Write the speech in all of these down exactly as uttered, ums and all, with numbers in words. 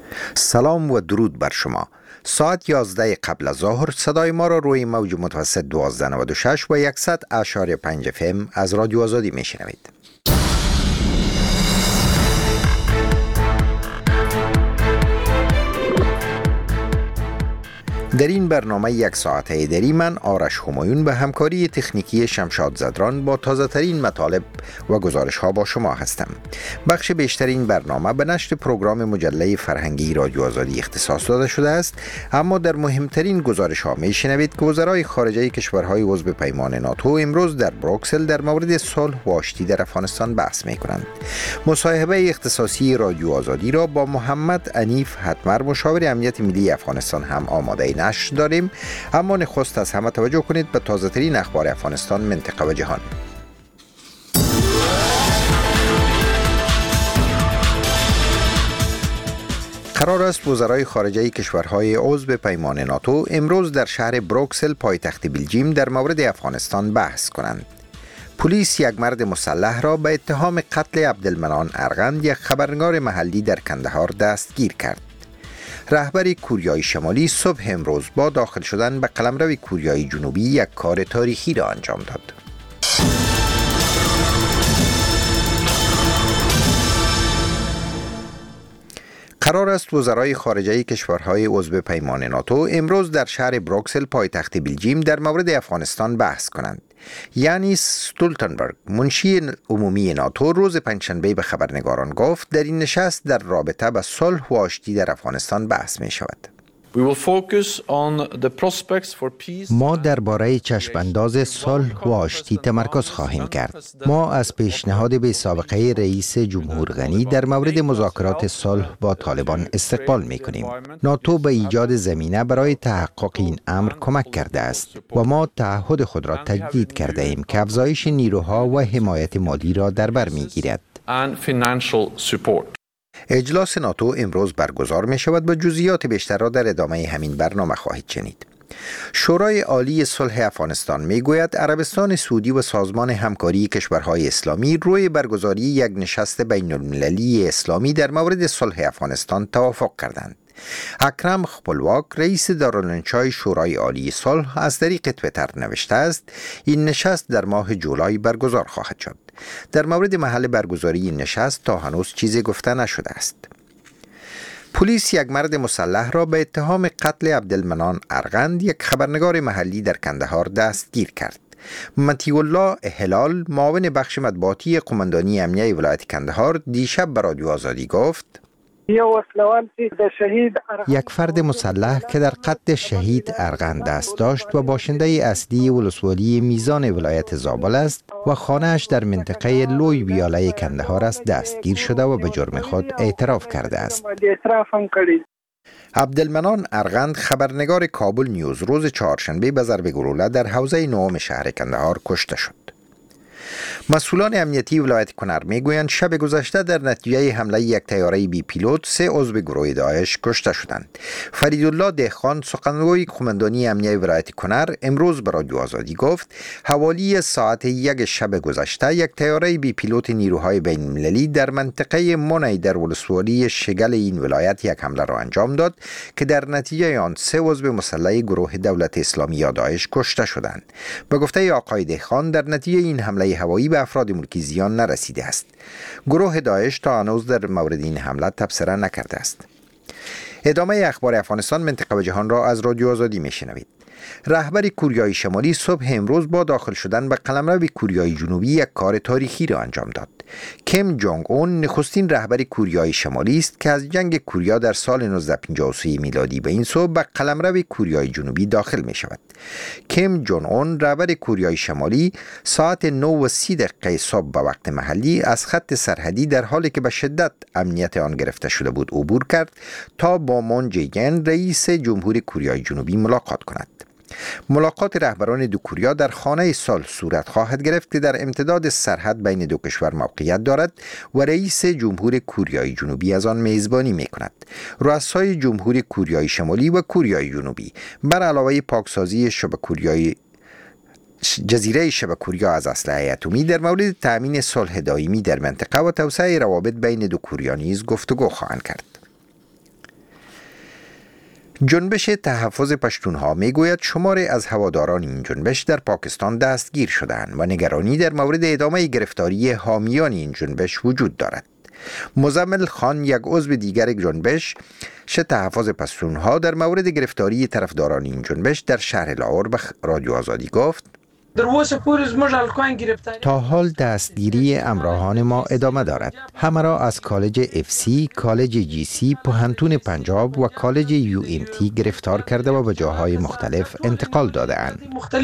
سلام و درود بر شما. ساعت یازده قبل از ظهر صدای ما را روی موج متوسط دوازده نود و شش و صد اشاری پنج اف ام از رادیو آزادی میشنوید. در این برنامه یک ساعته دری من آرش همایون به همکاری تکنیکی شمشاد زدران با تازه ترین مطالب و گزارش ها با شما هستم. بخش بیشتر این برنامه به نشر پروگرام مجله فرهنگی رادیو آزادی اختصاص داده شده است، اما در مهمترین گزارش ها می شنوید که وزرای خارجه کشورهای عضو پیمان ناتو امروز در بروکسل در مورد صلح و آشتی در افغانستان بحث می کنند. مصاحبه اختصاصی رادیو آزادی را با محمد انیف حتمر مشاور امنیت ملی افغانستان هم آماده نشر داریم، اما نخست از همه توجه کنید به تازه ترین اخبار افغانستان، منطقه و جهان. قرار است وزرای خارجه کشورهای عضو پیمان ناتو امروز در شهر بروکسل پایتخت بلژیم در مورد افغانستان بحث کنند. پلیس یک مرد مسلح را به اتهام قتل عبدالمنان ارغند، یک خبرنگار محلی در کندهار، دستگیر کرد. رهبر کوریای شمالی صبح امروز با داخل شدن به قلمرو کوریای جنوبی یک کار تاریخی را انجام داد. قرار است وزرای خارجه کشورهای عضو پیمان ناتو امروز در شهر بروکسل پایتخت بلژیم در مورد افغانستان بحث کنند. یعنی استولتنبرگ، منشی عمومی ناتو، روز پنجشنبه به خبرنگاران گفت در این نشست در رابطه با صلح و آشتی در افغانستان بحث می شود. ما درباره چشمانداز صلح و آشتی تمرکز خواهیم کرد. ما از پیشنهاد به سابقه رئیس جمهور غنی در مورد مذاکرات صلح با طالبان استقبال می کنیم. ناتو به ایجاد زمینه برای تحقق این امر کمک کرده است و ما تعهد خود را تجدید کرده ایم که افزایش نیروها و حمایت مالی را در بر می گیرد. اجلاس ناتو امروز برگزار می شود و جزئیات بیشتر را در ادامه همین برنامه خواهید شنید. شورای عالی صلح افغانستان می گوید عربستان سعودی و سازمان همکاری کشورهای اسلامی روی برگزاری یک نشست بین المللی اسلامی در مورد صلح افغانستان توافق کردند. اکرم خپلواک، رئیس دارالانشای شورای عالی صلح، از طریق توییتر نوشته است این نشست در ماه جولای برگزار خواهد شد. در مورد محل برگزاری این نشست تا هنوز چیزی گفته نشده است. پلیس یک مرد مسلح را به اتهام قتل عبدالمنان ارغند، یک خبرنگار محلی در کندهار، دستگیر کرد. مطیع الله هلال، معاون بخش مطبوعاتی قماندانی امنیه ولایت کندهار، دیشب به رادیو آزادی گفت یک فرد مسلح که در قتل شهید ارغند دست داشت و باشنده اصلی ولسوالی میزان ولایت زابل است و خانه‌اش در منطقه لوی ویاله کندهار است، دستگیر شده و به جرم خود اعتراف کرده است. عبدالمنان ارغند، خبرنگار کابل نیوز، روز چهارشنبه به ضرب گلوله در حوزه نهم شهر کندهار کشته شد. مسئولان امنیتی ولایت کنر میگویند شب گذشته در نتیجه حمله یک طیاره بی پیلوت سه عضو گروه داعش کشته شدند. فریدالله دهخان، سخنگوی قماندانی امنیه ولایت کنر، امروز به رادیو آزادی گفت حوالی ساعت یک شب گذشته یک طیاره بی پیلوت نیروهای بین المللی در منطقه منی در ولسوالی شگل این ولایت یک حمله را انجام داد که در نتیجه آن سه عضو مسلح گروه دولت اسلامی یا داعش کشته شدند. به گفته آقای دهخان در نتیجه این حمله هوایی به افراد ملکی زیان نرسیده است. گروه داعش تا هنوز در مورد این حمله تبصره نکرده است. ادامه اخبار افغانستان، منطقه و جهان را از رادیو آزادی میشنوید. رهبر کوریای شمالی صبح امروز با داخل شدن به قلمرو کوریای جنوبی یک کار تاریخی را انجام داد. کیم جونگ اون نخستین رهبر کوریای شمالی است که از جنگ کوریا در سال نوزده پنجاه و سه میلادی به این سو به قلمرو کوریای جنوبی داخل می شود. کیم جونگ اون، رهبر کوریای شمالی، ساعت نه و سی دقیقه صبح به وقت محلی از خط سرحدی در حالی که به شدت امنیت آن گرفته شده بود عبور کرد تا با مون جه-این، رئیس جمهور کوریای جنوبی، ملاقات کند. ملاقات رهبران دو کوریا در خانه صلح صورت خواهد گرفت که در امتداد سرحد بین دو کشور موقعیت دارد و رئیس جمهور کوریای جنوبی از آن میزبانی می کند. رؤسای جمهور کوریای شمالی و کوریای جنوبی بر علاوه پاکسازی شبه کوریای جزیره شبه کوریا از اسلحه اتمی در مورد تأمین صلح دائمی در منطقه و توسعه روابط بین دو کوریا نیز گفتگو خواهند کرد. جنبش تحفظ پشتونها میگوید شماری از هواداران این جنبش در پاکستان دستگیر شدند و نگرانی در مورد ادامه گرفتاری حامیان این جنبش وجود دارد. مزمل خان، یک عضو دیگر جنبش ش تحفظ پشتونها، در مورد گرفتاری طرفداران این جنبش در شهر لاهور به رادیو آزادی گفت: تا حال دستگیری همراهان ما ادامه دارد. همه را از کالج اف سی، کالج جی سی، پوهنتون پنجاب و کالج یو ام تی گرفتار کرده و به جاهای مختلف انتقال داده اند.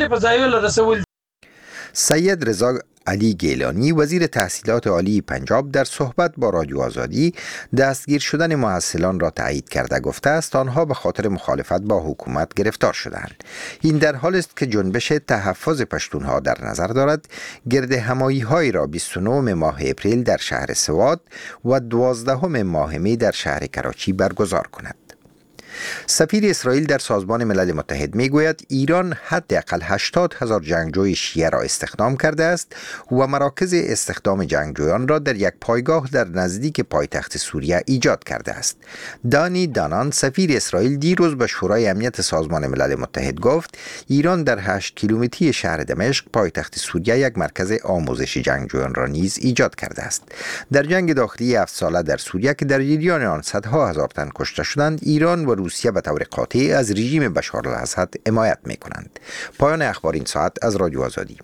سید رضا علی گیلانی، وزیر تحصیلات عالی پنجاب، در صحبت با رادیو آزادی دستگیر شدن محصلان را تایید کرده گفته است آنها به خاطر مخالفت با حکومت گرفتار شدند. این در حالی است که جنبش تحفظ پشتونها در نظر دارد گرد همایی های را بیست و نه ماه اپریل در شهر سوات و دوازدهم ماه می در شهر کراچی برگزار کند. سفیر اسرائیل در سازمان ملل متحد میگوید ایران حداقل هشتاد هزار جنگجوی شیعه را استخدام کرده است و مراکز استخدام جنگجویان را در یک پایگاه در نزدیک پایتخت سوریه ایجاد کرده است. دانی دانان، سفیر اسرائیل، دیروز به شورای امنیت سازمان ملل متحد گفت ایران در هشت کیلومتری شهر دمشق پایتخت سوریه یک مرکز آموزش جنگجویان را نیز ایجاد کرده است. در جنگ داخلی هفت ساله در سوریه که در جریان آن صدها هزار تن کشته شدند، ایران و روسیه به طور قاطع از رژیم بشار الاسد حمایت می کنند. پایان اخبار این ساعت از رادیو آزادی.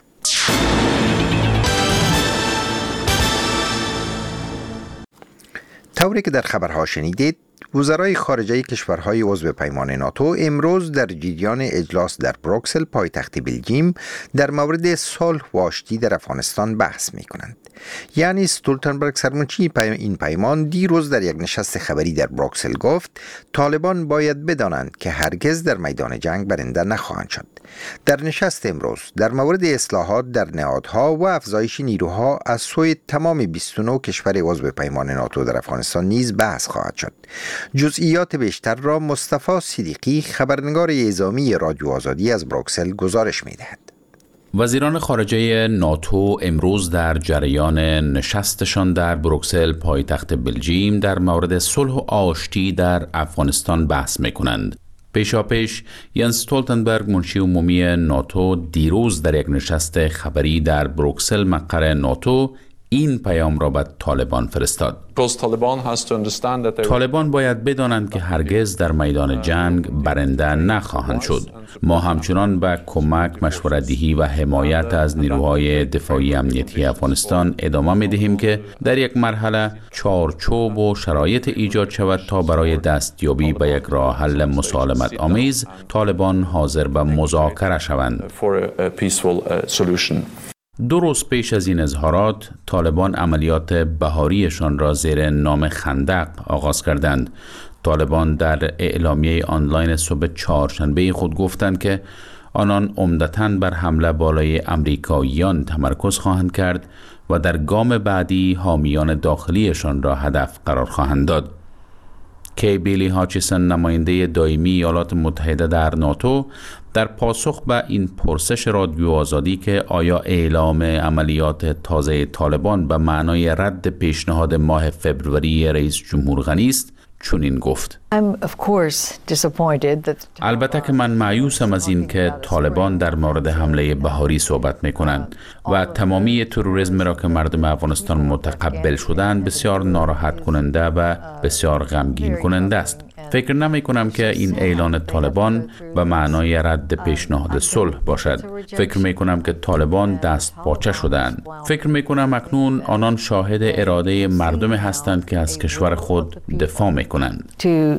طوری که در خبرها شنیدید، وزرای خارجه کشورهای عضو پیمان ناتو امروز در جریان اجلاس در بروکسل پایتخت بلژیم در مورد صلح و آشتی در افغانستان بحث می کنند. یعنی استولتنبرگ، سرمنشی این پیمان، دیروز در یک نشست خبری در بروکسل گفت طالبان باید بدانند که هرگز در میدان جنگ برنده نخواهند شد. در نشست امروز در مورد اصلاحات در نهادها و افزایش نیروها از سوی تمام بیست و نه کشور عضو پیمان ناتو در افغانستان نیز بحث خواهد شد. جزئیات بیشتر را مصطفی صدیقی، خبرنگار اعزامی رادیو آزادی از بروکسل گزارش می‌دهد. وزیران خارجه ناتو امروز در جریان نشستشان در بروکسل پایتخت بلژیم در مورد صلح و آشتی در افغانستان بحث می‌کنند. پیشاپیش ینس استولتنبرگ، منشی عمومی ناتو، دیروز در یک نشست خبری در بروکسل مقر ناتو این پیام را به طالبان فرستاد. طالبان باید بدانند که هرگز در میدان جنگ برنده نخواهند شد. ما همچنان به کمک، مشورت‌دهی و حمایت از نیروهای دفاعی امنیتی افغانستان ادامه می‌دهیم که در یک مرحله چارچوب و شرایط ایجاد شود تا برای دستیابی به یک راه حل مسالمت آمیز طالبان حاضر به مذاکره شوند. دو روز پیش از این اظهارات، طالبان عملیات بهاریشان را زیر نام خندق آغاز کردند. طالبان در اعلامیه آنلاین صبح چهارشنبه خود گفتند که آنان عمدتاً بر حمله بالای امریکاییان تمرکز خواهند کرد و در گام بعدی حامیان داخلیشان را هدف قرار خواهند داد. کی بیلی هاچیسن، نماینده دائمی ایالات متحده در ناتو، در پاسخ به این پرسش رادیو آزادی که آیا اعلام عملیات تازه طالبان به معنای رد پیشنهاد ماه فبروری رئیس جمهور غنی است، چنین گفت: البته که من مایوسم از این که طالبان در مورد حمله بهاری صحبت میکنند و تمامی تروریسم را که مردم افغانستان متقبل شدند بسیار ناراحت کننده و بسیار غمگین کننده است. فکر نمی کنم که این اعلان طالبان به معنای رد پیشنهاد صلح باشد. فکر می کنم که طالبان دست پاچه شدند. فکر می کنم اکنون آنان شاهد اراده مردم هستند که از کشور خود دفاع می کنند.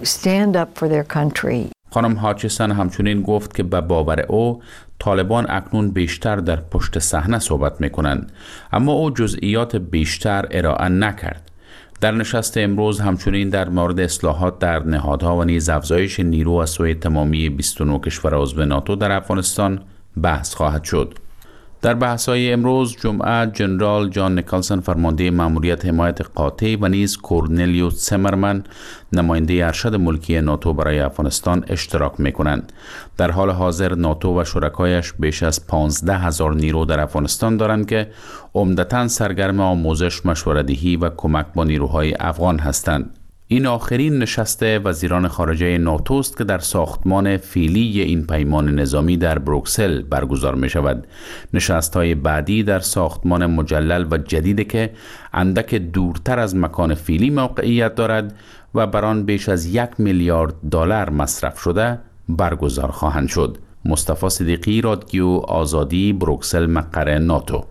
خانم هاچیسن همچنین گفت که به باور او طالبان اکنون بیشتر در پشت صحنه صحبت می کنند، اما او جزئیات بیشتر ارائه نکرد. در نشست امروز همچنین در مورد اصلاحات در نهادها و نیز افزایش نیرو از سوی تمامی بیست و نه کشور عضو ناتو در افغانستان بحث خواهد شد. در بحث‌های امروز جمعه جنرال جان نیکلسن، فرمانده مأموریت حمایت قاطع، و نیز کورنلیوس سیمرمن، نماینده ارشد ملکی ناتو برای افغانستان اشتراک می‌کنند. در حال حاضر ناتو و شرکایش بیش از پانزده هزار نیرو در افغانستان دارند که عمدتاً سرگرم آموزش، مشورت‌دهی و کمک با نیروهای افغان هستند. این آخرین نشست وزیران خارجه ناتو است که در ساختمان فعلی این پیمان نظامی در بروکسل برگزار می شود. نشست‌های بعدی در ساختمان مجلل و جدیدی که اندک دورتر از مکان فعلی موقعیت دارد و بر آن بیش از یک میلیارد دلار مصرف شده برگزار خواهند شد. مصطفی صدیقی، رادیو آزادی، بروکسل، مقر ناتو.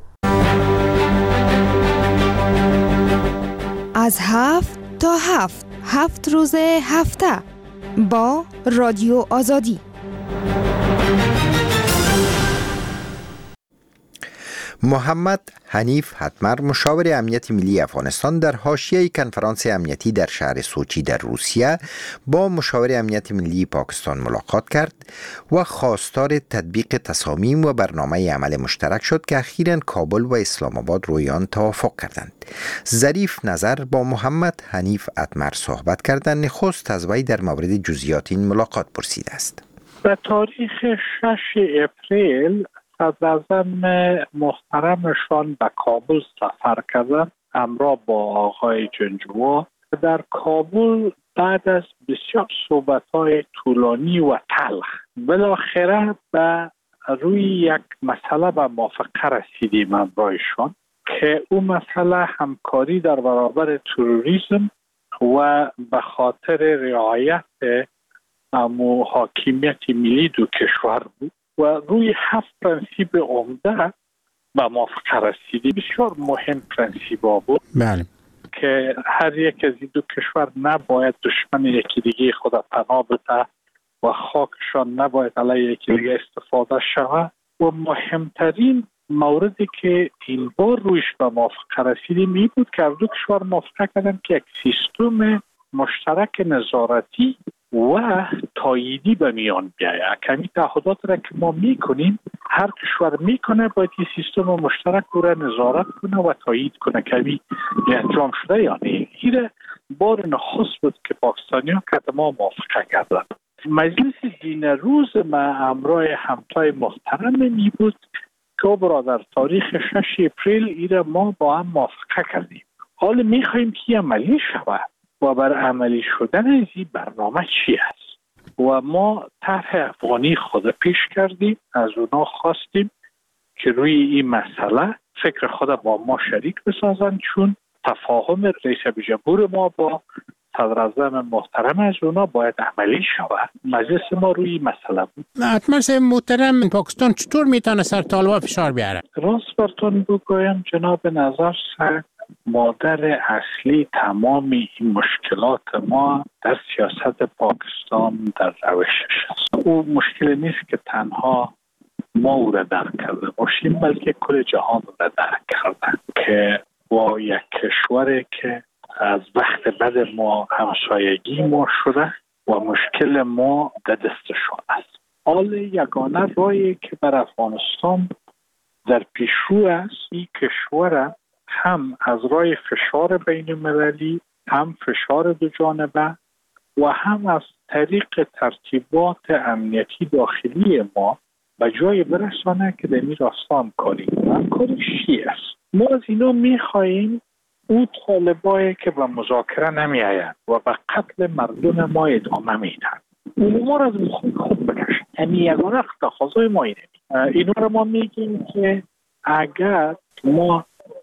از هفت تا هفت هفت روز هفته با رادیو آزادی. محمد حنیف حتمر، مشاور امنیت ملی افغانستان، در حاشیه کنفرانس امنیتی در شهر سوچی در روسیه با مشاور امنیت ملی پاکستان ملاقات کرد و خواستار تطبیق تصامیم و برنامه عمل مشترک شد که اخیراً کابل و اسلام آباد روی آن توافق کردند. ظریف نظر با محمد حنیف حتمر صحبت کردند. نخست از وی در مورد جزئیات این ملاقات پرسیده است. به تاریخ شش اپریل صدراعظم محترمشان به کابل سفر کردند همراه با آقای جنجوا. در کابل بعد از بسیار صحبت‌های طولانی و تلخ بالاخره به روی یک مسئله به موافقه رسیدیم همراهشان که اون مسئله همکاری در برابر تروریسم و به خاطر رعایت امو حاکمیت ملی دو کشور بود و روی هفت پرنسیپ عمده به موافقه رسیدیم. بسیار مهم پرنسیپ‌ها بود. بله. که هر یک از این دو کشور نباید دشمن یکی دیگه خود پناه بده و خاکشان نباید علیه یکی دیگه استفاده شود و مهمترین موردی که این بار رویش به موافقه رسیدیم این بود که دو کشور موافقه کردن که یک سیستم مشترک نظارتی و تاییدی به میان بیاید. کمی تعهدات را که ما میکنیم هر کشور میکنه باید این سیستم مشترک رو نظارت کنه و تایید کنه. کمی انجام شده یا نه؟ این بار نخست بود که پاکستانی ها که ما موافقه کردن. مجلس دین روز ما همراه همتای محترم می بود که برادر تاریخ شش اپریل ایره ما با هم موافقه کردیم. حالا میخوایم که عملی شود و بر عملی شدن از این برنامه چی است و ما طرح افغانی خود پیش کردیم. از اونا خواستیم که روی این مسئله فکر خود با ما شریک بسازن چون تفاهم رئیس جمهور ما با صدراعظم محترم از اونا باید عملی شود. مجلس ما روی این مسئله بود. حتما سه محترم پاکستان چطور میتونه سر طالبان فشار بیاره؟ راست براتون بگویم جناب نظر سر مادر اصلی تمام این مشکلات ما در سیاست پاکستان در روشش است. او مشکل نیست که تنها ما او را درک کرده باشیم بلکه کل جهان را درک کرده که با یک کشوری که از وقت بعد ما همسایگی ما شده و مشکل ما در دستشان است. حال یگانه راهی که بر افغانستان در پیشرو است این کشور هم از راه فشار بین المللی هم فشار دو جانبه و هم از طریق ترتیبات امنیتی داخلی ما به جای برسانه که در این راستا همکاری همکاری چی است؟ ما از اینا میخواییم او طالبایی که به مذاکره نمی آیند و به قتل مردم ما ادامه میدن اون ما را از مخوب خوب بکشن. یعنی یگانه تقاضای ما اینه. اینا رو ما میگیم که اگر ما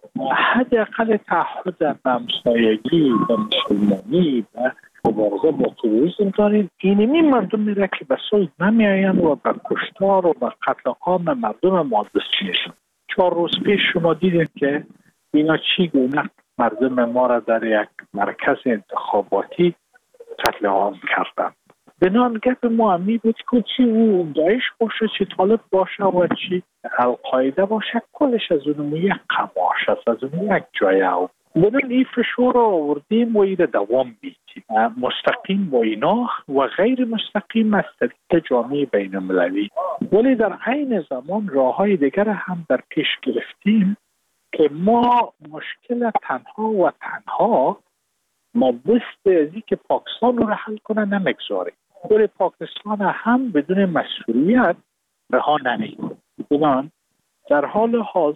حداقل تعهد به همسایگی و مسلمانی و مبارزه با تروریسم داریم اینمی مردم میره که به سوی نمی آیند و به کشتار و به قتل عام مردم ما دست میشن. چهار روز پیش شما دیدید که اینا چی گونه مردم ما را در یک مرکز انتخاباتی قتل عام کردن. بنان گپ ما همی بود که چی او داعش باشه چی طالب باشه و چی القاعده باشه کلش از اونمو یک قماش است از اونمو یک جایه او. بنان این فشور را آوردیم و این دوام بیدیم مستقیم با اینا و غیر مستقیم از طریق جامعه بین المللی. ولی در عین زمان راه های دیگر هم در پیش گرفتیم که ما مشکل تنها و تنها ما بست ازی که پاکستان رو حل کنه نمگذاریم ولی پاکستان هم بدون مسئولیت رها نمی‌کنه. بنان در حال حاضر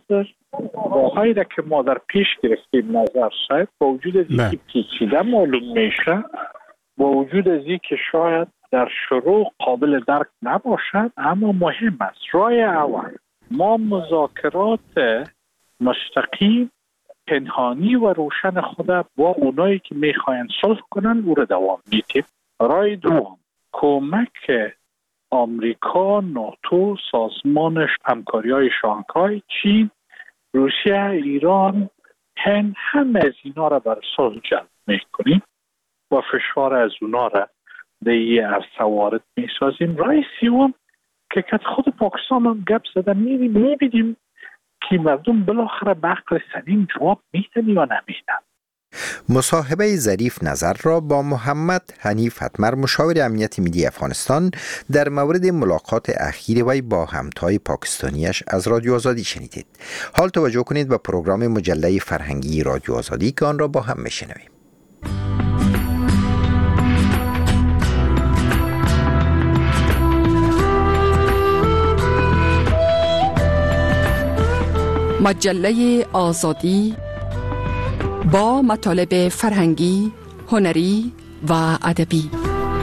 باهایی را که ما در پیش گرفتیم نظر شاید با وجود از اینکه پیچیده معلوم میشه، با وجود از اینکه شاید در شروع قابل درک نباشد، اما مهم است. راه اول ما مذاکرات مستقیم پنهانی و روشن خود با اونایی که میخواین صلح کنن او را دوام میدیم. راه دوم کمک آمریکا، ناتو، سازمان همکاری های شانگهای، چین، روسیه، ایران، هند، همه از اینا را بر صلح جلب میکنیم و فشار از اونا را در یه عرصه وارد میسازیم. راه سوم که خود پاکستان هم گپ زدن میبینیم که مردم بالاخره به عقل سلیم جواب میدن یا نمیدن. مصاحبه ظریف نظر را با محمد حنیف حتمر مشاور امنیت ملی افغانستان در مورد ملاقات اخیر وی با همتای پاکستانیش از رادیو آزادی شنیدید. حال توجه کنید به پروگرام مجله فرهنگی رادیو آزادی که آن را با هم میشنویم. مجله آزادی با مطالب فرهنگی، هنری و ادبی.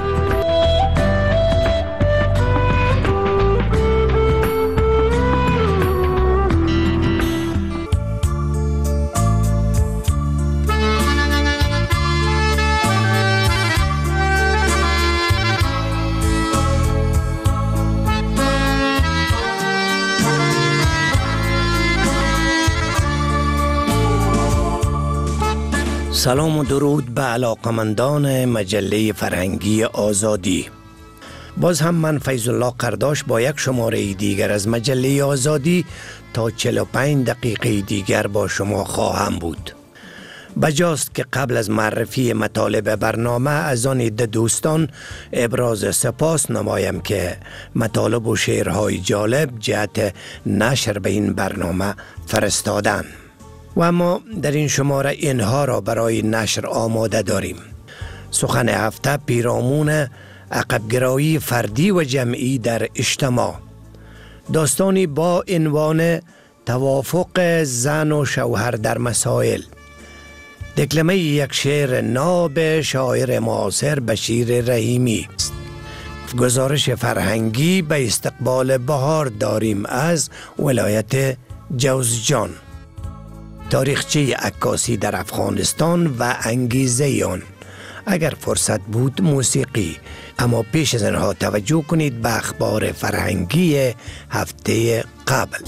سلام و درود به علاقمندان مجله فرهنگی آزادی. باز هم من فیض الله قرداش با یک شماره دیگر از مجله آزادی تا چهل و پنج دقیقه دیگر با شما خواهم بود. بجاست که قبل از معرفی مطالب برنامه از آن عده دوستان ابراز سپاس نمایم که مطالب و شعرهای جالب جهت نشر به این برنامه فرستادن و ما در این شماره اینها را برای نشر آماده داریم. سخن هفته پیرامون عقبگرایی فردی و جمعی در اجتماع، داستانی با عنوان توافق زن و شوهر در مسائل، دکلمه یک شعر ناب شاعر معاصر بشیر رحیمی، گزارش فرهنگی به استقبال بهار داریم از ولایت جوزجان، تاریخچه عکاسی در افغانستان و انگیزه آن، اگر فرصت بود موسیقی. اما پیش از آنها توجه کنید به اخبار فرهنگی هفته قبل.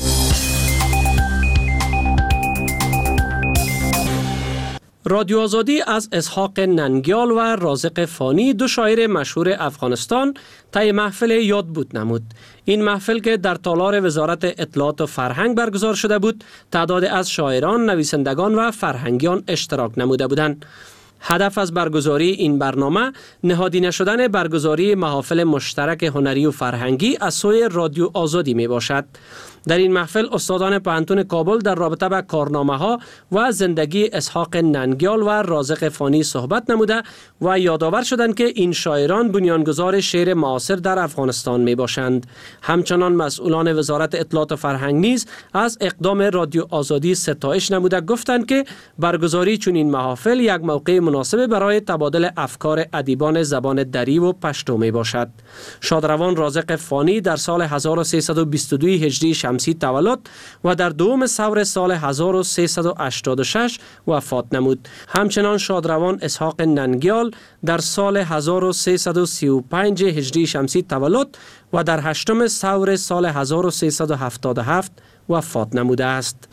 رادیو آزادی از اسحاق ننگیال و رازق فانی، دو شاعر مشهور افغانستان، طی محفل یاد بود نمود. این محفل که در تالار وزارت اطلاعات و فرهنگ برگزار شده بود، تعداد از شاعران، نویسندگان و فرهنگیان اشتراک نموده بودند. هدف از برگزاری این برنامه نهادینه شدن برگزاری محافل مشترک هنری و فرهنگی از سوی رادیو آزادی می باشد. در این محفل استادان پوهنتون کابل در رابطه با کارنامه ها و زندگی اسحاق ننگیال و رازق فانی صحبت نموده و یادآور شدند که این شاعران بنیانگذار شعر معاصر در افغانستان می باشند. همچنان مسئولان وزارت اطلاعات و فرهنگ نیز از اقدام رادیو آزادی ستایش نموده گفتند که برگزاری چنین محافل یک موقع مناسب برای تبادل افکار ادیبان زبان دری و پشتو می باشد. شادروان رازق فانی در سال هزار و سیصد و بیست و دو هجری شمسی تولد و در دوم ثور سال هزار و سیصد و هشتاد و شش وفات نمود. همچنان شادروان اسحاق ننگیال در سال هزار و سیصد و سی و پنج هجری شمسی تولد و در هشتم ثور سال هزار و سیصد و هفتاد و هفت وفات نموده است.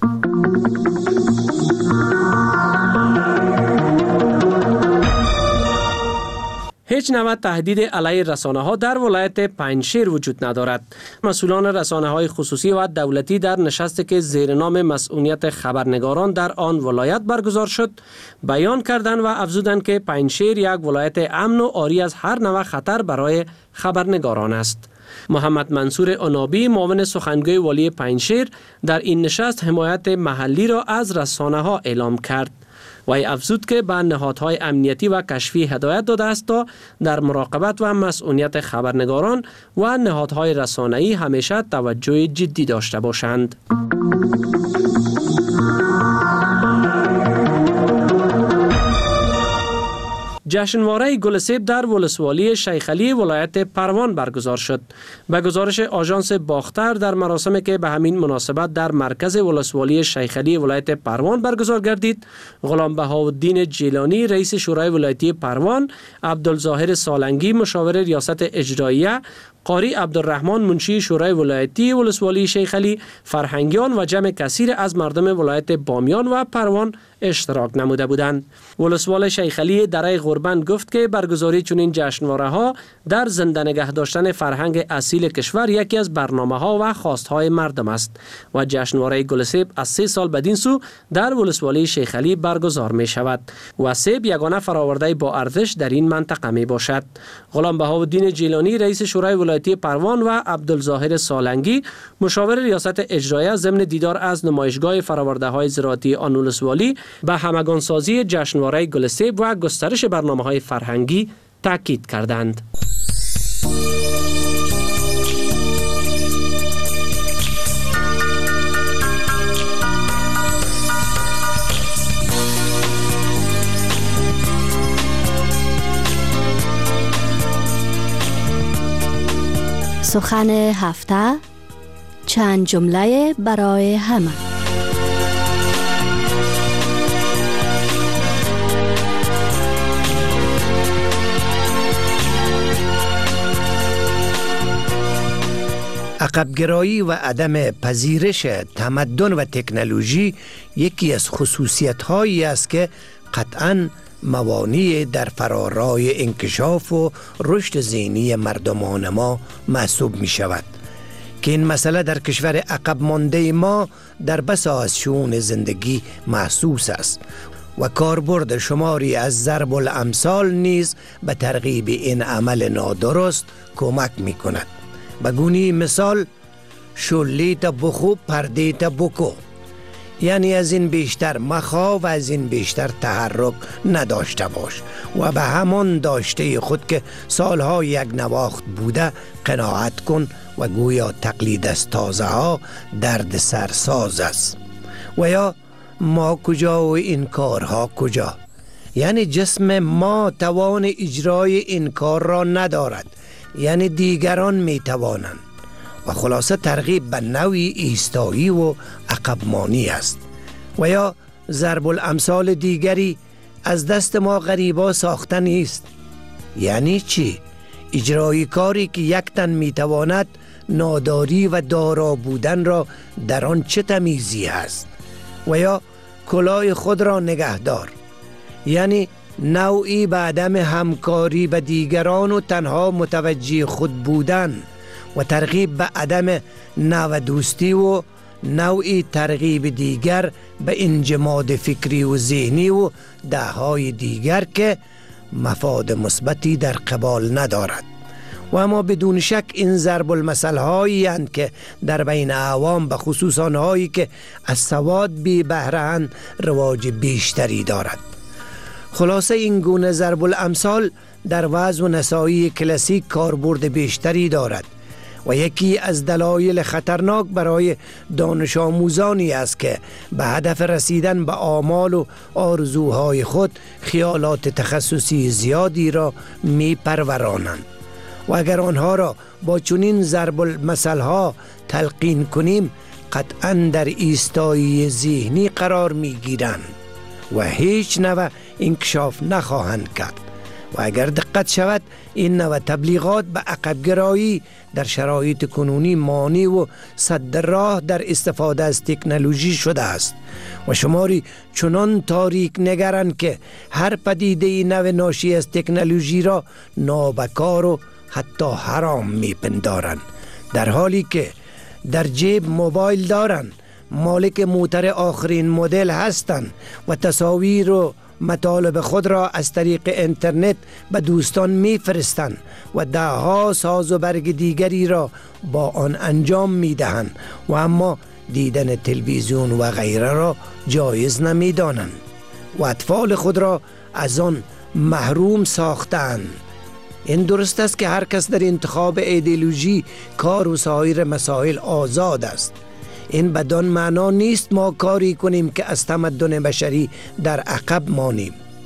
هیچ نوع تهدید علیه رسانه ها در ولایت پنجشیر وجود ندارد. مسئولان رسانه های خصوصی و دولتی در نشستی که زیر نام مسئولیت خبرنگاران در آن ولایت برگزار شد، بیان کردند و افزودند که پنجشیر یک ولایت امن و عاری از هر نوع خطر برای خبرنگاران است. محمد منصور عنابی، معاون سخنگوی والی پنجشیر، در این نشست حمایت محلی را از رسانه ها اعلام کرد. وی افزود که به نهادهای امنیتی و کشفی هدایت داده است تا در مراقبت و مسئولیت خبرنگاران و نهادهای رسانه‌ای همیشه توجه جدی داشته باشند. جشنواره گلسیب در ولسوالی شیخ علی ولایت پروان برگزار شد. به گزارش آژانس باختر، در مراسمی که به همین مناسبت در مرکز ولسوالی شیخ علی ولایت پروان برگزار گردید، غلام بهاءالدین جیلانی رئیس شورای ولایتی پروان، عبدالظاهر سالنگی مشاور ریاست اجراییه، قاری عبدالرحمن منشی شورای ولایتی ولسوالی شیخ علی، فرهنگیان و جمع کثیر از مردم ولایت بامیان و پروان اشتراک نموده بودند. ولسوال شیخ علی دره غربند گفت که برگزاری چنین جشنواره ها در زنده نگه داشتن فرهنگ اصیل کشور یکی از برنامه ها و خواست های مردم است و جشنواره گلسیب از سه سال بدین سو در ولسوالی شیخ علی برگزار می شود و سیب یگانه فراورده با ارزش در این منطقه می باشد. غلام بهاءالدین جیلانی رئیس شورای ولایتی پروان و عبدالظاهر سالنگی مشاور ریاست اجراییه ضمن دیدار از نمایشگاه فراورده های زراعتی آن ولسوالی به همگانسازی جشنواره گلسیب و گسترش برنامه‌های فرهنگی تاکید کردند. سخن هفته، چند جمله برای همه. عقبگرایی و عدم پذیرش تمدن و تکنولوژی یکی از خصوصیت‌هایی است که قطعاً موانع در فرارای انکشاف و رشد ذهنی مردمان ما محسوب می شود که این مسئله در کشور عقب مانده ما در بسا از شؤون زندگی محسوس است و کاربرد شماری از ضرب الامثال نیز به ترغیب این عمل نادرست کمک می کند. بگونی مثال، شلیت بخو پردیت بکو، یعنی از این بیشتر مخوا و از این بیشتر تحرک نداشته باش و به همان داشته خود که سالها یک نواخت بوده قناعت کن و گویا تقلید از تازه ها درد سرساز است. و یا ما کجا و این کارها کجا، یعنی جسم ما توان اجرای این کار را ندارد، یعنی دیگران می توانند و خلاصه ترغیب به نوعی ایستایی و عقبمانی است. و یا ضرب الامثال دیگری، از دست ما غریبا ساخته نیست. یعنی چی؟ اجرای کاری که یک تن می تواند ناداری و دارا بودن را در آن چه تمیزی است. و یا کلاه خود را نگهدار، یعنی نوعی به عدم همکاری به دیگران و تنها متوجه خود بودن و ترغیب به عدم نو دوستی و نوعی ترغیب دیگر به انجماد فکری و ذهنی و دههای دیگر که مفاد مثبتی در قبال ندارد. و اما بدون شک این ضرب المثل هایی اند که در بین عوام به خصوص آنهایی که از سواد بی بهره‌اند رواج بیشتری دارد. خلاصه این گونه ضرب الامثال در وضع و نسایی کلاسیک کاربرد بیشتری دارد و یکی از دلایل خطرناک برای دانش آموزانی است که به هدف رسیدن به آمال و آرزوهای خود خیالات تخصصی زیادی را می پرورانند و اگر آنها را با چنین ضرب المثل ها تلقین کنیم قطعاً در ایستایی ذهنی قرار می گیرند و هیچ نوع انکشاف نخواهند کرد. و اگر دقت شود این نوع تبلیغات به عقبگرایی در شرایط کنونی مانع و سد راه در استفاده از تکنولوژی شده است و شماری چنان تاریک نگرند که هر پدیده نو ناشی از تکنولوژی را نابکار و حتی حرام میپندارند، در حالی که در جیب موبایل دارند، مالک موتر آخرین مدل هستند و تصاویر و مطالب خود را از طریق اینترنت به دوستان میفرستند و دهها ساز و برگ دیگری را با آن انجام میدهند و اما دیدن تلویزیون و غیره را جایز نمیدانند و اطفال خود را از آن محروم ساختند. این درست است که هر کس در انتخاب ایدئولوژی، کار و سایر مسائل آزاد است. این بدان معنا نیست ما کاری کنیم که از تمدن بشری در عقب مانیم.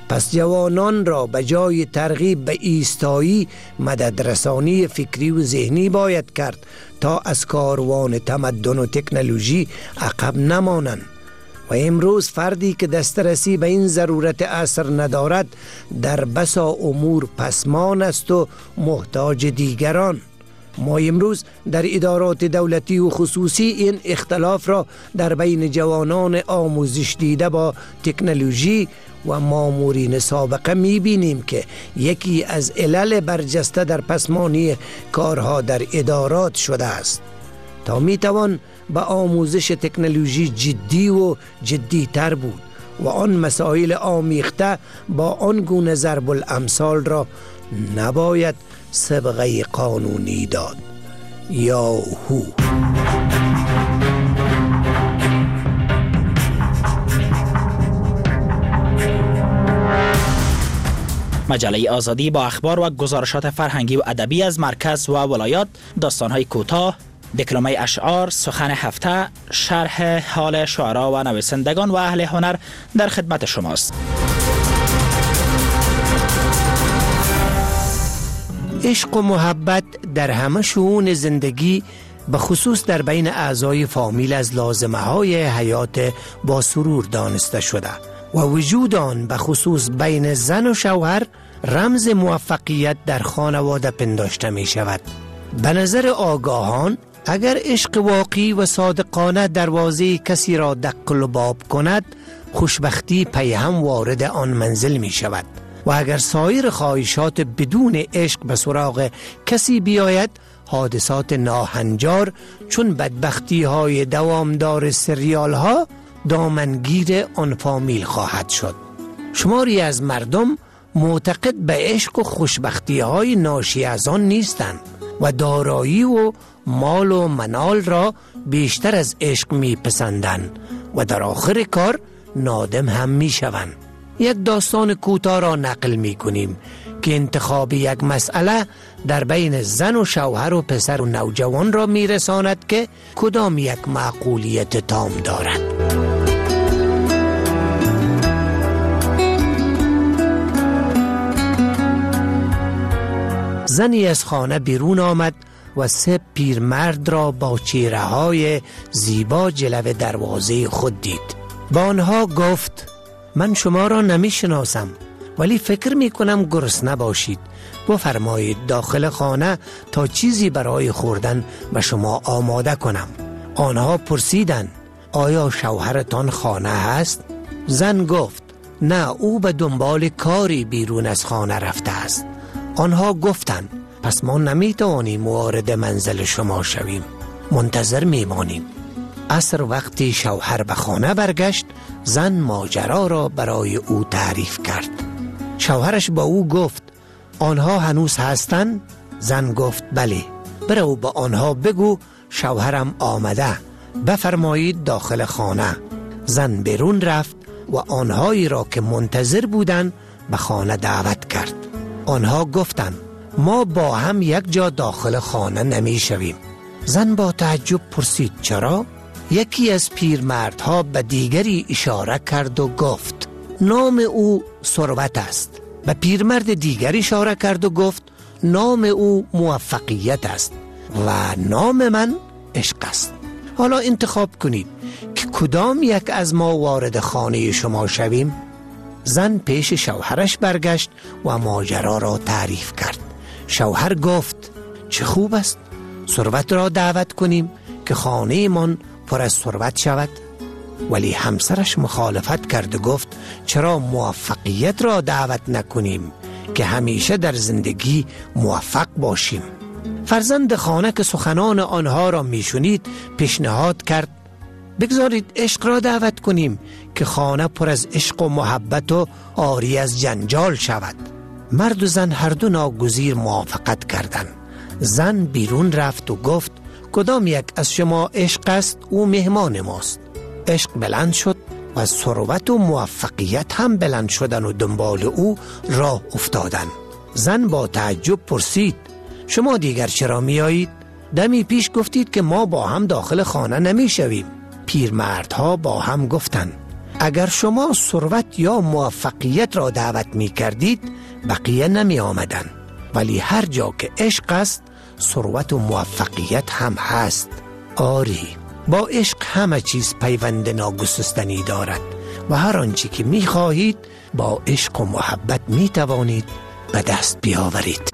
پس جوانان را به جای ترغیب به ایستایی مددرسانی فکری و ذهنی باید کرد تا از کاروان تمدن و تکنولوژی عقب نمانند. و امروز فردی که دسترسی به این ضرورت عصر ندارد در بسا امور پسمان است و محتاج دیگران. ما امروز در ادارات دولتی و خصوصی این اختلاف را در بین جوانان آموزش دیده با تکنولوژی و مامورین سابقه می‌بینیم که یکی از علل برجسته در پسمانی کارها در ادارات شده است. تا میتوان به آموزش تکنولوژی جدی و جدی تر بود و آن مسائل آمیخته با آن گونه ضرب الامثال را نباید سابقه قانونی داد. یا هو مجله آزادی با اخبار و گزارشات فرهنگی و ادبی از مرکز و ولایات، داستان‌های کوتاه، دکلمه اشعار، سخن هفته، شرح حال شعرا و نویسندگان و اهل هنر در خدمت شماست. عشق و محبت در همه شئون زندگی به خصوص در بین اعضای فامیل از لازمه های حیات با سرور دانسته شده و وجود آن به خصوص بین زن و شوهر رمز موفقیت در خانواده پنداشته می شود. به نظر آگاهان اگر عشق واقعی و صادقانه دروازه کسی را دق و باب کند، خوشبختی پی هم وارد آن منزل می شود و اگر سایر خواهشات بدون عشق به سراغ کسی بیاید، حادثات ناهنجار چون بدبختی های دوامدار سریال ها دامنگیر آن فامیل خواهد شد. شماری از مردم معتقد به عشق و خوشبختی های ناشی از آن نیستند و دارایی و مال و منال را بیشتر از عشق می پسندند و در آخر کار نادم هم می شوند. یک داستان کوتاه را نقل می کنیم که انتخاب یک مسئله در بین زن و شوهر و پسر و نوجوان را می رساند که کدام یک معقولیت تام دارد. زنی از خانه بیرون آمد و سه پیرمرد را با چهره های زیبا جلوه دروازه خود دید. با آنها گفت: من شما را نمی شناسم ولی فکر می کنم گرسنه باشید. بفرمایید داخل خانه تا چیزی برای خوردن به شما آماده کنم. آنها پرسیدند: آیا شوهرتان خانه هست؟ زن گفت: نه، او به دنبال کاری بیرون از خانه رفته است. آنها گفتند: پس ما نمی توانیم وارد منزل شما شویم، منتظر می مانیم. عصر وقتی شوهر به خانه برگشت، زن ماجرا را برای او تعریف کرد. شوهرش با او گفت: آنها هنوز هستند؟ زن گفت: بله. برو با آنها بگو شوهرم آمده، بفرمایید داخل خانه. زن بیرون رفت و آنهایی را که منتظر بودند به خانه دعوت کرد. آنها گفتند: ما با هم یک جا داخل خانه نمی شویم. زن با تعجب پرسید: چرا؟ یکی از پیرمردها به دیگری اشاره کرد و گفت: نام او ثروت است. به پیرمرد دیگری اشاره کرد و گفت: نام او موفقیت است و نام من عشق است. حالا انتخاب کنید که کدام یک از ما وارد خانه شما شویم؟ زن پیش شوهرش برگشت و ماجرا را تعریف کرد. شوهر گفت: چه خوب است، ثروت را دعوت کنیم که خانه من پر از ثروت شود. ولی همسرش مخالفت کرد و گفت: چرا موفقیت را دعوت نکنیم که همیشه در زندگی موفق باشیم؟ فرزند خانه که سخنان آنها را میشنید پیشنهاد کرد: بگذارید عشق را دعوت کنیم که خانه پر از عشق و محبت و آری از جنجال شود. مرد و زن هر دو ناگزیر موافقت کردند. زن بیرون رفت و گفت: کدام یک از شما عشق است؟ او مهمان ماست. عشق بلند شد و ثروت و موفقیت هم بلند شدن و دنبال او راه افتادن. زن با تعجب پرسید: شما دیگر چرا می آیید؟ دمی پیش گفتید که ما با هم داخل خانه نمی شویم. پیرمردها با هم گفتند: اگر شما ثروت یا موفقیت را دعوت می کردید بقیه نمی آمدن، ولی هر جا که عشق است ثروت و موفقیت هم هست. آری، با عشق همه چیز پیوند ناگسستنی دارد و هر آنچه که می خواهید با عشق و محبت می توانید به دست بیاورید.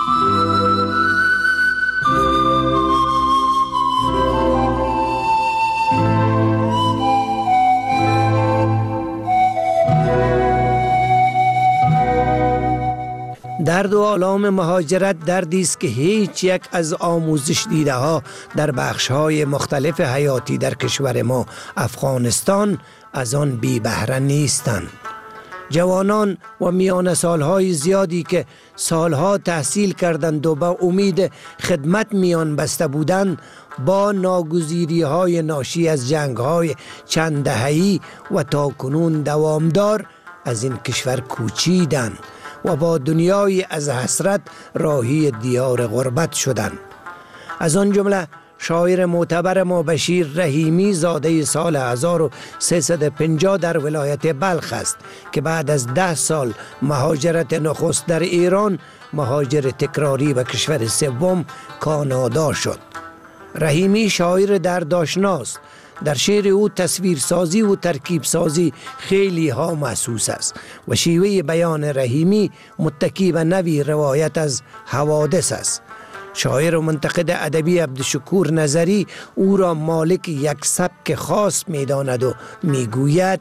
درد و آلام مهاجرت دردی است که هیچ یک از آموزش دیده ها در بخش های مختلف حیاتی در کشور ما افغانستان از آن بی بهره نیستند. جوانان و میان سالهای زیادی که سالها تحصیل کردند و با امید خدمت میان بسته بودند، با ناگزیری های ناشی از جنگ های چند دهه‌ای و تاکنون دوامدار از این کشور کوچیدند و با دنیای از حسرت راهی دیار غربت شدند. از آن جمله شاعر معتبر ما بشیر رحیمی زاده سال هزار و سیصد و پنجاه در ولایت بلخ است که بعد از ده سال مهاجرت نخست در ایران مهاجر تکراری به کشور سوم کانادا شد. رحیمی شاعر دردآشناست. در شعر او تصویرسازی و ترکیب سازی خیلی ها محسوس است و شیوه بیان رحیمی متکی به نوی روایت از حوادث است. شاعر و منتقد ادبی عبدالشکور نظری او را مالک یک سبک خاص می داند و می گوید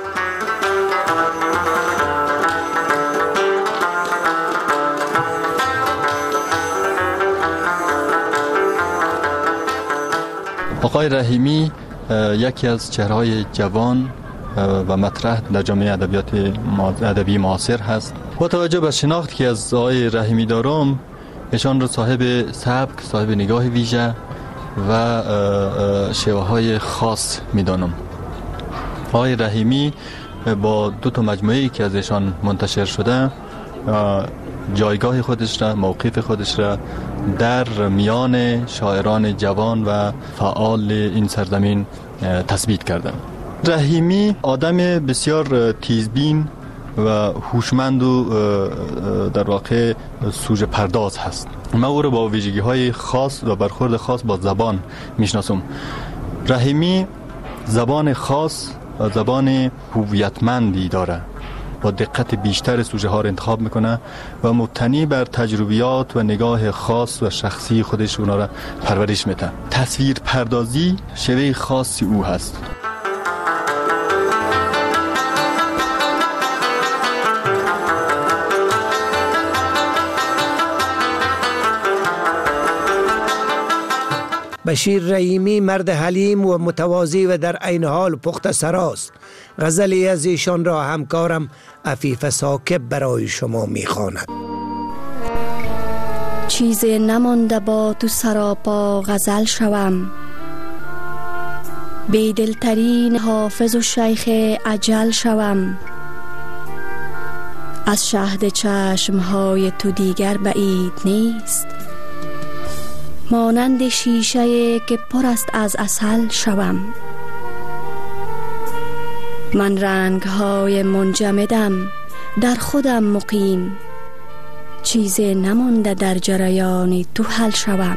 آقای رحیمی یکی از چهره‌های جوان و مطرح در جامعه ادبیات ادبی معاصر هست. با توجه به شناختی که از آقای رحیمی دارم، ایشان را صاحب سبک، صاحب نگاه ویژه و شیوه‌های خاص می‌دانم. آقای رحیمی با دو تا مجموعه‌ای که از ایشان منتشر شده جایگاه خودش را، موقف خودش را در میان شاعران جوان و فعال این سرزمین تثبیت کرده. رحیمی آدم بسیار تیزبین و هوشمند و در واقع سوژه پرداز هست. من او را با ویژگی های خاص و برخورد خاص با زبان میشناسم. رحیمی زبان خاص و زبان هویتمندی داره. با دقت بیشتر سوژه ها را انتخاب میکنه و مبتنی بر تجربیات و نگاه خاص و شخصی خودش اونا را پرورش میده. تصویر پردازی شیوه خاصی او هست. بشیر رحیمی مرد حلیم و متواضع و در عین حال پخته سراست. غزلی از ایشان را همکارم عفیف ساکب برای شما میخواند. چیزی نمانده با تو سراپا غزل شوم، بیدلترین حافظ و شیخ اجل شوم. از شهد چشمهای تو دیگر بعید نیست، مانند شیشه که پر است از عسل شوم. من رنگ های منجمدم در خودم مقیم، چیزی نمانده در جریان تو حل شوم.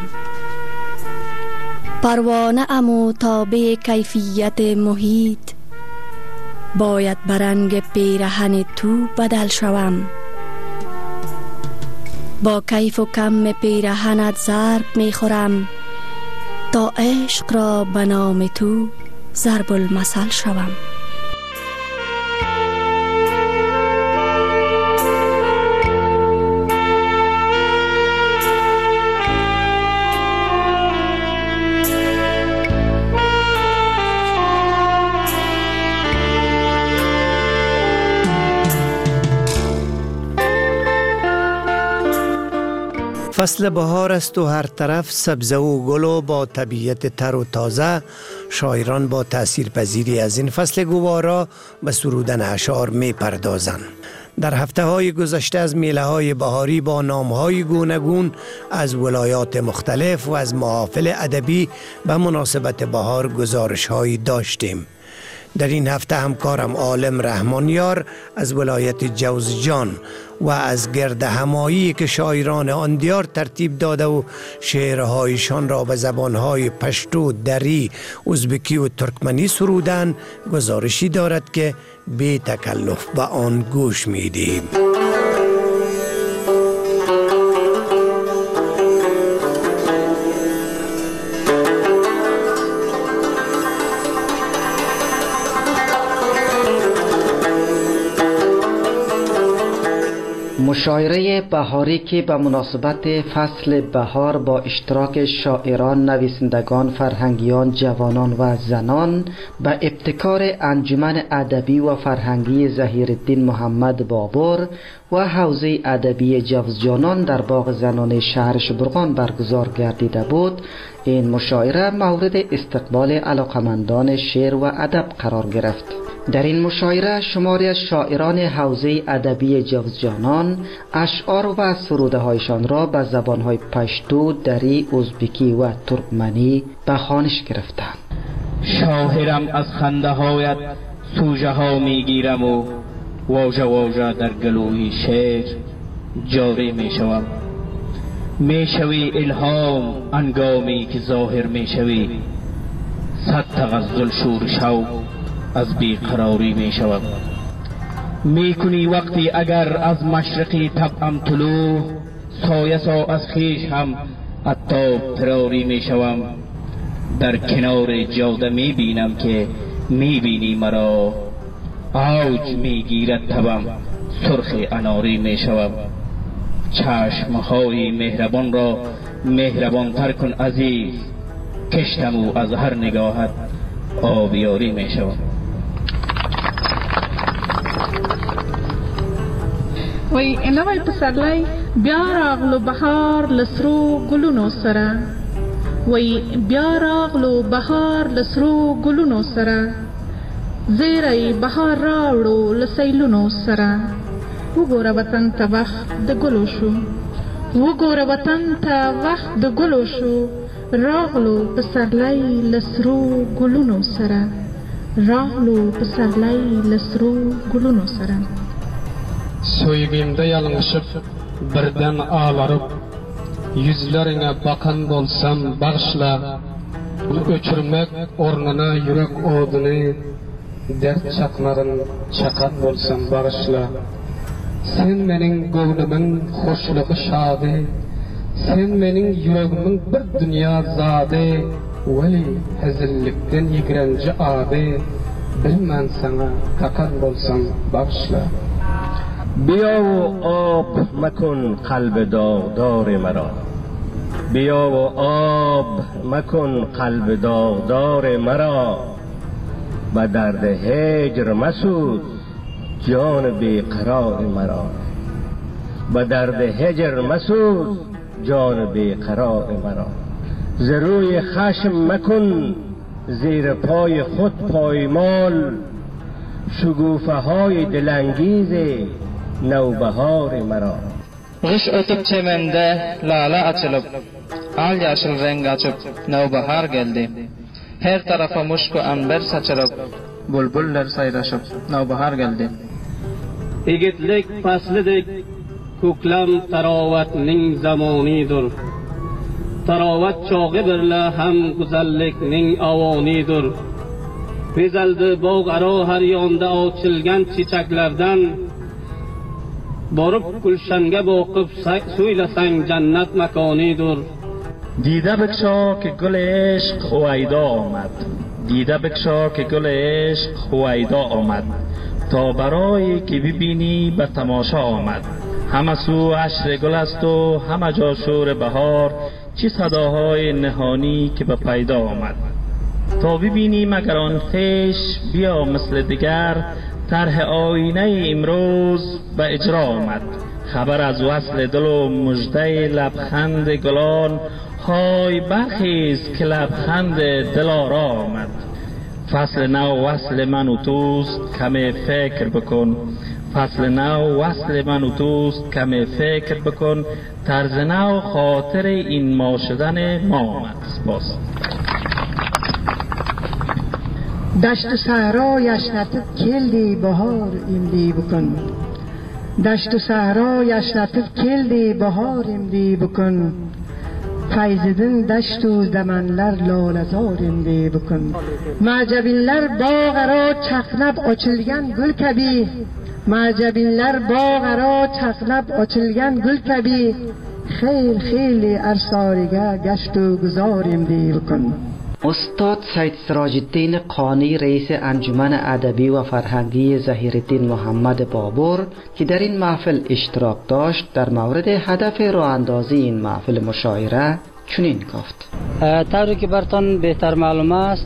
پروانه امو تابع کیفیت محیط، باید برنگ پیرهن تو بدل شوم. با کیف و کم پیرهنت ضرب میخورم، تا عشق را به نام تو ضرب المثل شوم. فصل بهار است و هر طرف سبزه و گل و با طبیعت تر و تازه. شاعران با تأثیر پذیری از این فصل گوارا به سرودن اشعار می پردازند. در هفته های گذشته از میله های بهاری با نام های گوناگون از ولایات مختلف و از محافل ادبی به مناسبت بهار گزارش هایی داشتیم. در این هفته همکارم عالم رحمانیار از ولایت جوزجان و از گرد همایی که شاعران آن دیار ترتیب داده و شعرهایشان را به زبانهای پشتو، دری، ازبکی و ترکمنی سرودن گزارشی دارد که بی تکلف به آن گوش میدیم. مشاعره بهاری که به مناسبت فصل بهار با اشتراک شاعران، نویسندگان، فرهنگیان، جوانان و زنان به ابتکار انجمن ادبی و فرهنگی ظهیرالدین محمد بابر و حوزه ادبی جوزجانان در باغ زنان شهر شبرغان برگزار گردیده بود. این مشاعره مورد استقبال علاقمندان شعر و ادب قرار گرفت. در این مشاعره شماری از شاعران حوزه ادبی جوزجانان اشعار و سروده هایشان را به زبانهای پشتو، دری، ازبکی و ترکمنی به خوانش گرفتند. شاعرم از خنده هایت سوژه ها میگیرم و واژه واژه در گلوی شعر جاری میشوم. میشوی الهام انگامی که ظاهر میشوی، صد تغزل شور شوق از بیقراری می شود. می کنی وقتی اگر از مشرقی طبعم طلوع، سایه سا از خیش هم عطاب تراری می شوم. در کنار جاده می بینم که می بینی مرا، اوج می گیرد تبم سرخ اناری می شوم. چشمهای مهربان را مهربان تر کن عزیز، کشتم او از هر نگاهت آبیاری می شوم. وی نوی پسرلی بیا راغلو بهار لسرو گلونو سره، وی بیا راغلو بهار لسرو گلونو سره، زیری بهار راوړو لسیلونو سره. وګوره وطن ته وخت د ګلو شو، وګوره وطن ته وخت د ګلو شو، راغلو پسرلی لسرو گلونو سره، راغلو پسرلی لسرو گلونو سره. Söygimde yalmışıp birden ağlarıp, yüzlerine bakan bolsam bağışla, öçürmek ornuna yürek odunu, dert çakların çakan bolsam bağışla. Sen benim gönlümün hoşluğu şadı, sen benim yüreğimin bir dünya zadı, veli hezillikten yigrenci adı, bilmem sana takan bolsam bağışla. بیا و آب مکن قلب داغدار مرا، بیا و آب مکن قلب داغدار مرا، به درد هجر مسوز جان بیقرار مرا، به درد هجر مسوز جان بیقرار مرا. ز روی خشم مکن زیر پای خود پایمال، شگوفه های دلانگیز نوبهار مرا. Kış ötüp çemende lale açılıp, al yaşıl renk açıp navbahar geldi. Her tarafa muşku amber saçılıp, bülbüller sayraşıp navbahar geldi. Yigitlik faslidik, ko'klam tarovatning zamonidir. Tarovat chog'i birla ham go'zallikning avonidir. Bezaldi bog' aro har yonda ochilgan chechaklardan, borib gulshanga boqib so'ylasang jannat makonidir. دیده بکشا که گل عشق هویدا آمد، دیده بکشا که گل عشق هویدا آمد، تا برای که ببینی به تماشا آمد. همه سو عشر گل است و همه جا شور بهار، چی صداهای نهانی که به پیدا آمد. تا ببینی مگر آن خویش بیا مثل دیگر، طرح آینه امروز به اجرا آمد. خبر از وصل دل و مژده لبخند گلان، های برخیز که لبخند دلارا آمد. فصل نو وصل من و توست کم فکر بکن، فصل نو وصل من و توست کم فکر بکن، طرز نو خاطر این ما شدن ما آمد. باز دشت و صحرایش لطف کلدی بهار املی بکن دشت و صحرایش لطف کلدی بهار املی بکن فیزدن دشت و زمنler لالزار املی بکن معجبinler باغ را çaqlab ochilgan gul kabi معجبinler باغ را çaqlab ochilgan gul kabi خیل خیلی ارساریگه گشت و گذار املی بکن. استاد سید سراج الدین قانی رئیس انجمن ادبی و فرهنگی ظهیرالدین محمد بابر که در این محفل اشتراک داشت در مورد هدف راه اندازی این محفل مشاعره چنین گفت: طوری که برتان بهتر معلوم است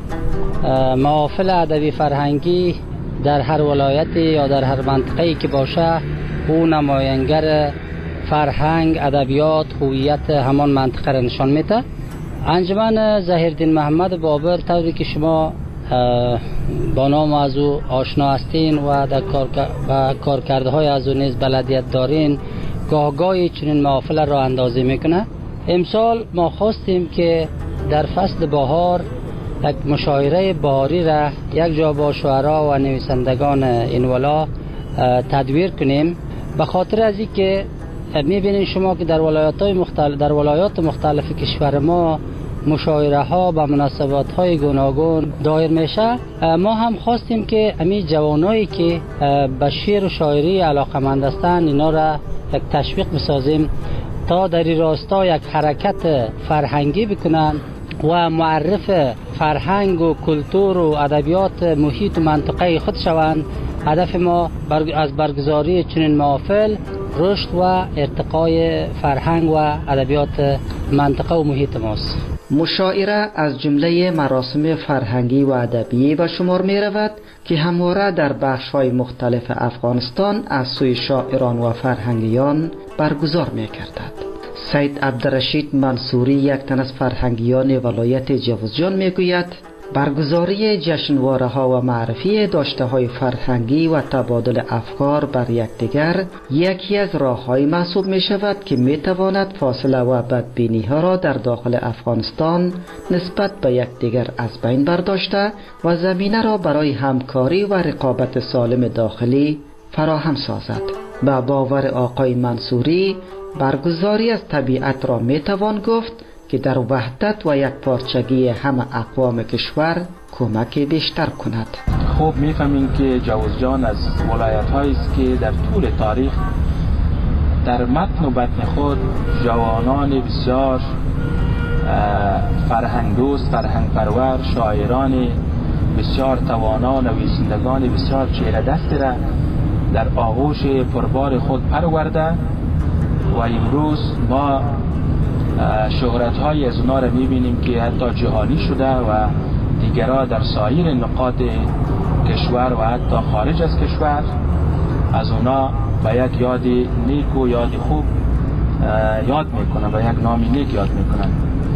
محافل ادبی فرهنگی در هر ولایتی یا در هر منطقه‌ای که باشه او نماینگر فرهنگ، ادبیات، هویت همان منطقه را نشان میده. انجمن ظهیرالدین محمد بابر طوری که شما با نام از او آشنا هستین و در کار و کارکردهای از او نیز بلدیت دارین، گاه گاهی چنین محافل را اندازی میکنه. امسال ما خواستیم که در فصل بهار یک مشاعره بهاری را یک جا با شعرا و نویسندگان این ولا تدویر کنیم، به خاطر از اینکه میبینین شما که در ولایات مختلف در ولایات مختلف کشور ما مشاعره ها به مناسبات های گوناگون دایر میشه. ما هم خواستیم که امی جوانایی که به شعر و شاعری علاقمند هستند اینا را یک تشویق بسازیم تا در این راستا یک حرکت فرهنگی بکنن و معرف فرهنگ و کلتور و ادبیات محیط و منطقه خود شوند. هدف ما از برگزاری چنین محافل رشد و ارتقای فرهنگ و ادبیات منطقه و محیط ماست. مشاعره از جمله مراسم فرهنگی و ادبی به شمار می رود که همواره در بخش‌های مختلف افغانستان از سوی شاعران و فرهنگیان برگزار می گردد. سید عبدالرشید منصوری، یک تن از فرهنگیان ولایت جوزجان، می گوید برگزاری جشنواره ها و معرفی داشته های فرهنگی و تبادل افکار بر یکدیگر یکی از راه های محسوب می شود که می تواند فاصله و بدبینی ها را در داخل افغانستان نسبت به یکدیگر از بین برداشته و زمینه را برای همکاری و رقابت سالم داخلی فراهم سازد. به باور آقای منصوری برگزاری از طبیعت را می توان گفت که در وحدت و یک پارچگی همه اقوام کشور کمک بیشتر کند. خوب میفهمیم که جوزجان از ولایت هایی است که در طول تاریخ در متن و بطن خود جوانان بسیار فرهنگ دوست، فرهنگ پرور، شاعران بسیار توانا، نویسندگان بسیار چهره دستی را در آغوش پربار خود پرورده و امروز ما شهرت های از اونا را میبینیم که حتی جهانی شده و دیگرها در سایر نقاط کشور و حتی خارج از کشور از اونا با یک یاد نیک و یاد خوب یاد میکنن، با یک نام نیک یاد میکنن.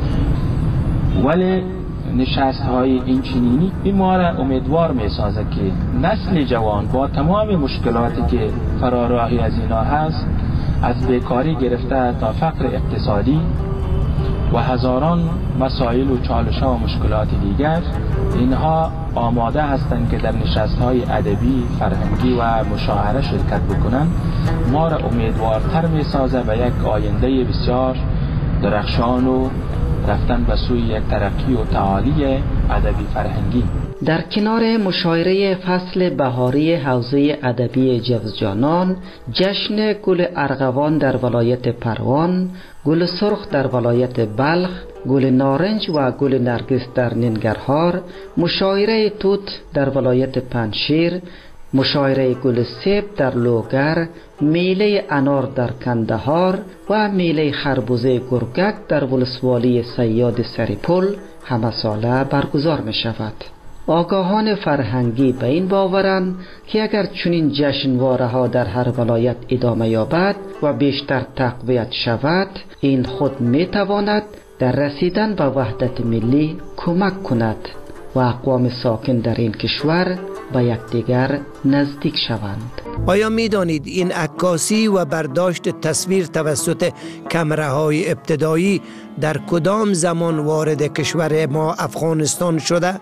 ولی نشست های این چنینی این ما را امیدوار میسازه که نسل جوان با تمام مشکلاتی که فراراهی از اینا هست، از بیکاری گرفته تا فقر اقتصادی و هزاران مسائل و چالش ها و مشکلات دیگر، اینها آماده هستند که در نشست های ادبی، فرهنگی و مشاعره شرکت بکنن. ما را امیدوارتر می سازه به یک آینده بسیار درخشان و رفتن به سوی یک ترقی و تعالی ادبی فرهنگی. در کنار مشاعره فصل بهاری حوزه ادبی جوزجانان، جشن گل ارغوان در ولایت پروان، گل سرخ در ولایت بلخ، گل نارنج و گل نرگس در ننگرهار، مشاعره توت در ولایت پنجشیر، مشاعره گل سیب در لوگر، میله انار در کندهار و میله خربوزه گرگک در ولسوالی صیاد سریپل همه ساله برگزار می شود. آگاهان فرهنگی به این باورند که اگر چنین جشنواره ها در هر ولایت ادامه یابد و بیشتر تقویت شود، این خود می تواند در رسیدن به وحدت ملی کمک کند و اقوام ساکن در این کشور به یکدیگر نزدیک شوند. آیا می دانید این عکاسی و برداشت تصویر توسط کامراهای ابتدایی در کدام زمان وارد کشور ما افغانستان شده؟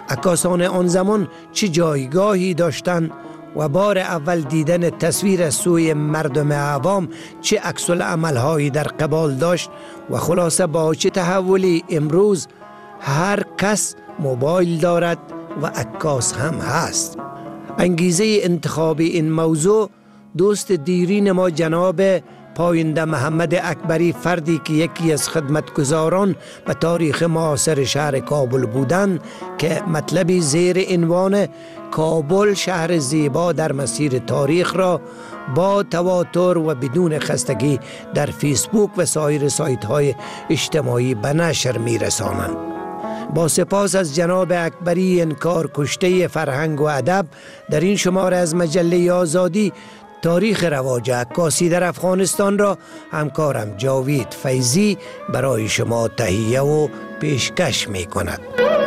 عکاسان آن زمان چه جایگاهی داشتند و بار اول دیدن تصویر از سوی مردم عوام چه عکس العمل‌هایی در قبال داشت و خلاصه با چه تحولی امروز هر کس موبایل دارد و عکاس هم هست. انگیزه انتخاب این موضوع دوست دیرین ما جناب پاینده محمد اکبری، فردی که یکی از خدمتگزاران به تاریخ معاصر شهر کابل بودند که مطلبی زیر عنوان کابل شهر زیبا در مسیر تاریخ را با تواتر و بدون خستگی در فیسبوک و سایر سایت های اجتماعی به نشر می رسانند. با سپاس از جناب اکبری، انکار کشته فرهنگ و ادب، در این شماره از مجله آزادی تاریخ رواج عکاسی در افغانستان را همکارم جاوید فیضی برای شما تهیه و پیشکش می کند.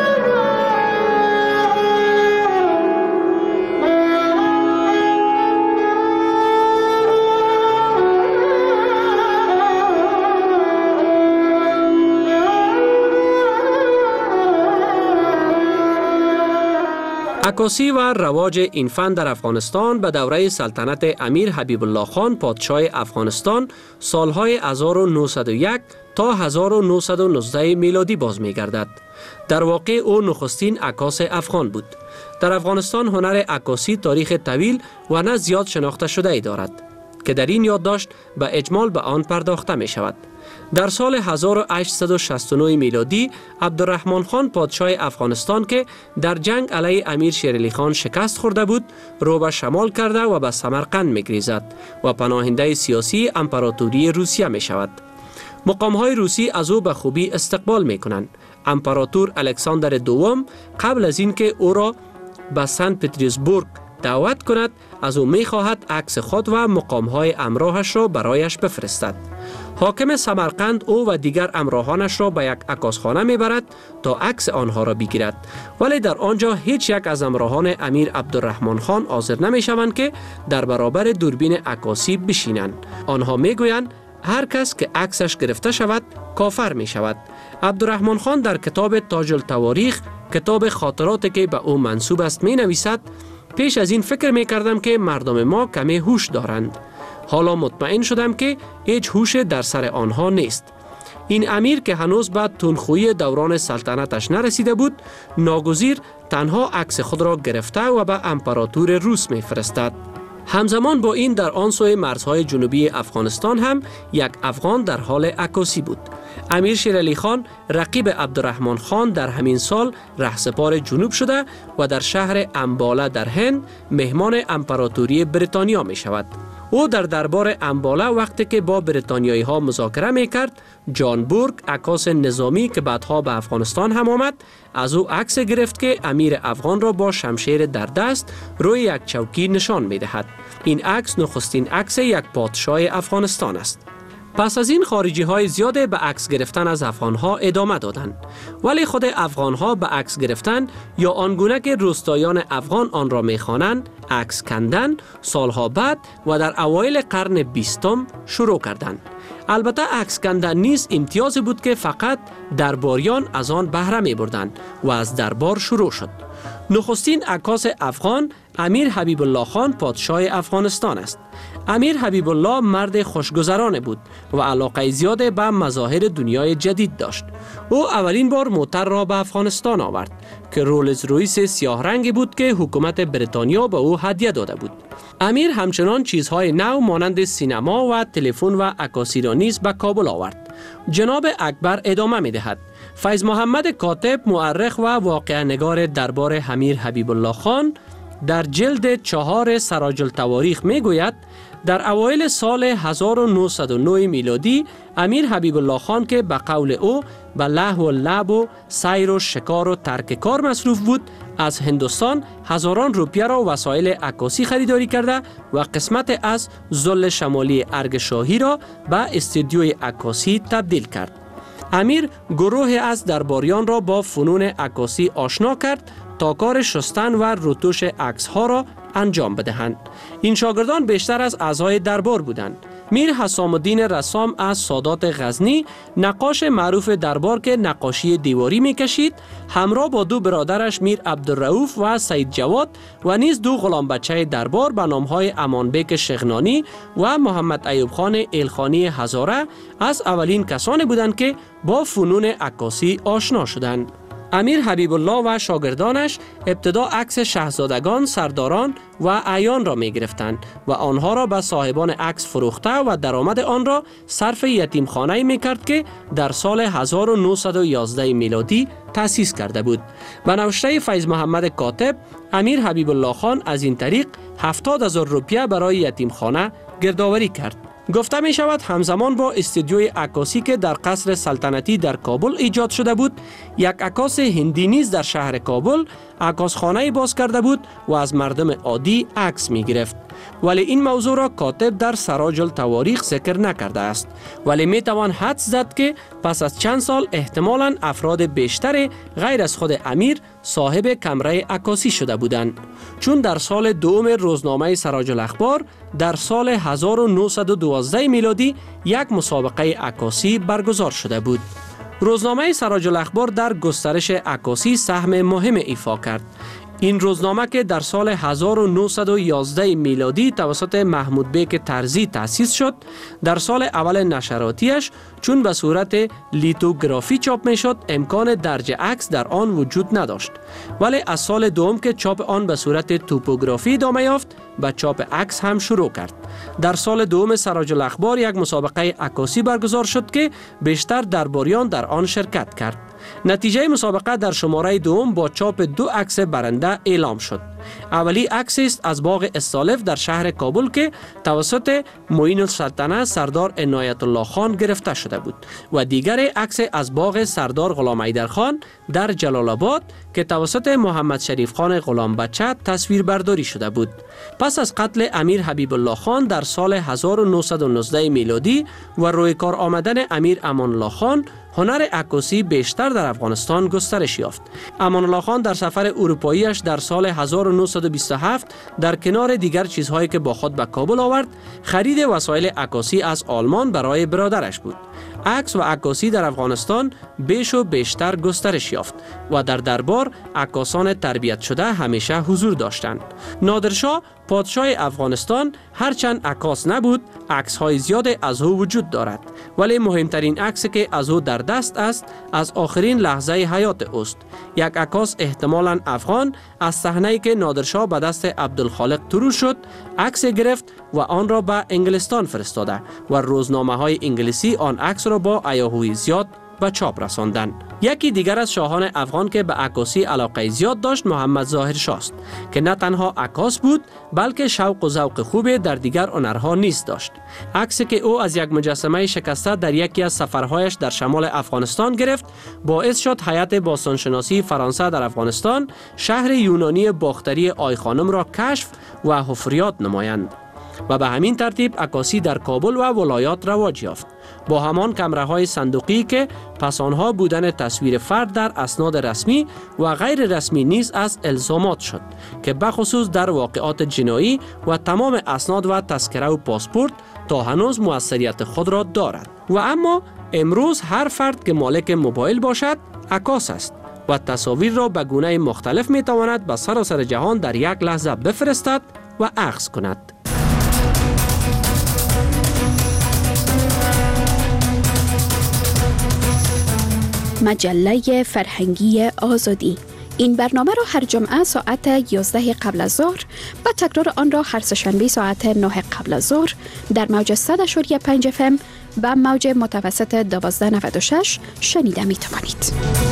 عکاسی و رواج این فن در افغانستان به دوره سلطنت امیر حبیب الله خان پادشاه افغانستان سالهای هزار و نهصد و یک تا هزار و نهصد و نوزده میلادی باز می گردد. در واقع او نخستین عکاس افغان بود. در افغانستان هنر عکاسی تاریخ طویل و نه زیاد شناخته شده ای دارد که در این یادداشت به اجمال به آن پرداخته می شود. در سال هزار و هشتصد و شصت و نه میلادی عبدالرحمن خان پادشاه افغانستان که در جنگ علیه امیر شیرعلی خان شکست خورده بود، رو به شمال کرده و به سمرقند می‌گریزد و پناهنده سیاسی امپراتوری روسیه می شود. مقام‌های روسی از او به خوبی استقبال می‌کنند. امپراتور الکساندر دوم قبل از اینکه او را به سن پترزبورگ دعوت کند، از او می‌خواهد عکس خود و مقام‌های همراهش را برایش بفرستد. حاکم سمرقند او و دیگر همراهانش را به یک عکاسخانه میبرد تا عکس آنها را بگیرد، ولی در آنجا هیچ یک از همراهان امیر عبدالرحمن خان حاضر نمیشوند که در برابر دوربین عکاسی بشینند. آنها میگویند هر کس که عکسش گرفته شود کافر می شود. عبدالرحمن خان در کتاب تاج التواریخ، کتاب خاطراتی که به او منسوب است، می نویسد پیش از این فکر می کردم که مردم ما کمی هوش دارند. حالا مطمئن شدم که هیچ هوش در سر آنها نیست. این امیر که هنوز به تندخویی دوران سلطنتش نرسیده بود، ناگزیر تنها عکس خود را گرفته و به امپراتور روس می فرستد. همزمان با این در آن سوی مرزهای جنوبی افغانستان هم یک افغان در حال عکاسی بود. امیر شیرعلی خان رقیب عبدالرحمن خان در همین سال رهسپار جنوب شده و در شهر امباله در هند مهمان امپراتوری بریتانیا می شود. او در دربار امباله وقتی که با بریتانیایی ها مذاکره می کرد، جان بورگ عکاس نظامی که بعدها به افغانستان هم آمد، از او عکس گرفت که امیر افغان را با شمشیر در دست روی یک چوکی نشان می دهد. این عکس نخستین عکس یک پادشاه افغانستان است. پس از این خارجی های زیاده به عکس گرفتن از افغان ها ادامه دادند، ولی خود افغان ها به عکس گرفتن یا آنگونه که روستایان افغان آن را می‌خوانند عکس کندن سالها بعد و در اوایل قرن بیستم شروع کردند. البته عکس کندن نیز امتیازی بود که فقط درباریان از آن بهره می‌بردند و از دربار شروع شد. نخستین عکاس افغان امیر حبیب الله خان پادشاه افغانستان است. امیر حبیب الله مرد خوشگذرانه بود و علاقه زیاد به مظاهر دنیای جدید داشت. او اولین بار موتر را به افغانستان آورد که رولز رویس سیاه رنگی بود که حکومت بریتانیا به او هدیه داده بود. امیر همچنان چیزهای نو مانند سینما و تلفن و عکاسی را نیز به کابل آورد. جناب اکبر ادامه می دهد. فیض محمد کاتب، مورخ و واقعه نگار دربار امیر حبیب الله خان، در جلد چهار سراج التواریخ می گوید در اوایل سال هزار و نهصد و نه میلادی امیر حبیب الله خان که به قول او به لهو و لعب و سیر و شکار و ترک کار مصروف بود، از هندوستان هزاران روپیه را وسایل عکاسی خریداری کرده و قسمت از ضلع شمالی ارگ شاهی را به استودیوی عکاسی تبدیل کرد. امیر گروه از درباریان را با فنون عکاسی آشنا کرد تا کار شستن و رتوش عکس ها را انجام بدهند. این شاگردان بیشتر از اعضای دربار بودند. میر حسام الدین رسام از سادات غزنی نقاش معروف دربار که نقاشی دیواری میکشید، همراه با دو برادرش میر عبدالرؤوف و سید جواد و نیز دو غلام بچه دربار به نامهای امانبک شغنانی و محمد ایوب خان ایلخانی هزاره از اولین کسانی بودند که با فنون عکاسی آشنا شدند. امیر حبیب الله و شاگردانش ابتدا عکس شاهزادگان، سرداران و اعیان را می گرفتند و آنها را به صاحبان عکس فروخته و درآمد آن را صرف یتیمخانه‌ای می کرد که در سال هزار و نهصد و یازده میلادی تأسیس کرده بود. به نوشته فیض محمد کاتب، امیر حبیب الله خان از این طریق هفتاد هزار روپیه برای یتیمخانه گردآوری کرد. گفته می شود همزمان با استودیوی عکاسی که در قصر سلطنتی در کابل ایجاد شده بود، یک عکاس هندی نیز در شهر کابل عکاسخانه باز کرده بود و از مردم عادی عکس می گرفت. ولی این موضوع را کاتب در سراج التواریخ ذکر نکرده است، ولی می توان حدس زد که پس از چند سال احتمالاً افراد بیشتر غیر از خود امیر صاحب کمره عکاسی شده بودند، چون در سال دوم روزنامه سراج الاخبار در سال هزار و نهصد و دوازده میلادی یک مسابقه عکاسی برگزار شده بود. روزنامه سراج الاخبار در گسترش عکاسی سهم مهم ایفا کرد. این روزنامه که در سال هزار و نهصد و یازده میلادی توسط محمود بیک ترزی تأسیس شد، در سال اول نشراتیش چون به صورت لیتوگرافی چاپ می شد امکان درج عکس در آن وجود نداشت، ولی از سال دوم که چاپ آن به صورت توپوگرافی ادامه یافت به چاپ عکس هم شروع کرد. در سال دوم سراج الاخبار یک مسابقه عکاسی برگزار شد که بیشتر درباریان در آن شرکت کرد. نتیجه مسابقه در شماره دوم با چاپ دو عکس برنده اعلام شد. اولی عکس است از باغ استالف در شهر کابل که توسط معین السلطنه سردار عنایت الله خان گرفته شده بود و دیگر عکس از باغ سردار غلام حیدر خان در جلال آباد که توسط محمد شریف خان غلام بچه تصویر برداری شده بود. پس از قتل امیر حبیب الله خان در سال هزار و نهصد و نوزده میلادی و روی کار آمدن امیر امان الله خان، هنر عکاسی بیشتر در افغانستان گسترش یافت. امان الله خان در سفر اروپاییش در سال هزار و نهصد و بیست و هفت در کنار دیگر چیزهایی که با خود به کابل آورد، خرید وسایل عکاسی از آلمان برای برادرش بود. عکس و عکاسی در افغانستان بیش و بیشتر گسترش یافت و در دربار عکاسان تربیت شده همیشه حضور داشتند. نادرشاه پادشاه افغانستان هرچند عکاس نبود، عکس‌های زیاد از او وجود دارد، ولی مهمترین عکسی که از او در دست است از آخرین لحظه حیات اوست. یک عکاس احتمالاً افغان از صحنه‌ای که نادرشاه به دست عبدالخالق ترور شد عکس گرفت و آن را به انگلستان فرستاده و روزنامه‌های انگلیسی آن عکس را با هیاهوی زیاد به چاپ رساندند. یکی دیگر از شاهان افغان که به عکاسی علاقه زیاد داشت محمد ظاهر شاه است که نه تنها عکاس بود بلکه شوق و ذوق خوبی در دیگر هنرها نیز داشت. عکسی که او از یک مجسمه شکسته در یکی از سفرهایش در شمال افغانستان گرفت باعث شد هیئت باستانشناسی فرانسه در افغانستان شهر یونانی باختری آی خانم را کشف و حفریات نمایند و به همین ترتیب عکاسی در کابل و ولایات رواج یافت. با همان کمره‌های صندوقی که پس آنها بودن تصویر فرد در اسناد رسمی و غیر رسمی نیز از الزامات شد که بخصوص در واقعات جنایی و تمام اسناد و تذکره و پاسپورت تا هنوز موثریت خود را دارد. و اما امروز هر فرد که مالک موبایل باشد عکاس است و تصاویر را به گونه مختلف می تواند به سراسر جهان در یک لحظه بفرستد و عکس کند. مجله فرهنگی آزادی. این برنامه را هر جمعه ساعت یازده قبل از ظهر و تکرار آن را هر سه‌شنبه ساعت نه قبل از ظهر در موج صد و پنج اف ام و موج متوسط دوازده نود و شش شنیده می توانید.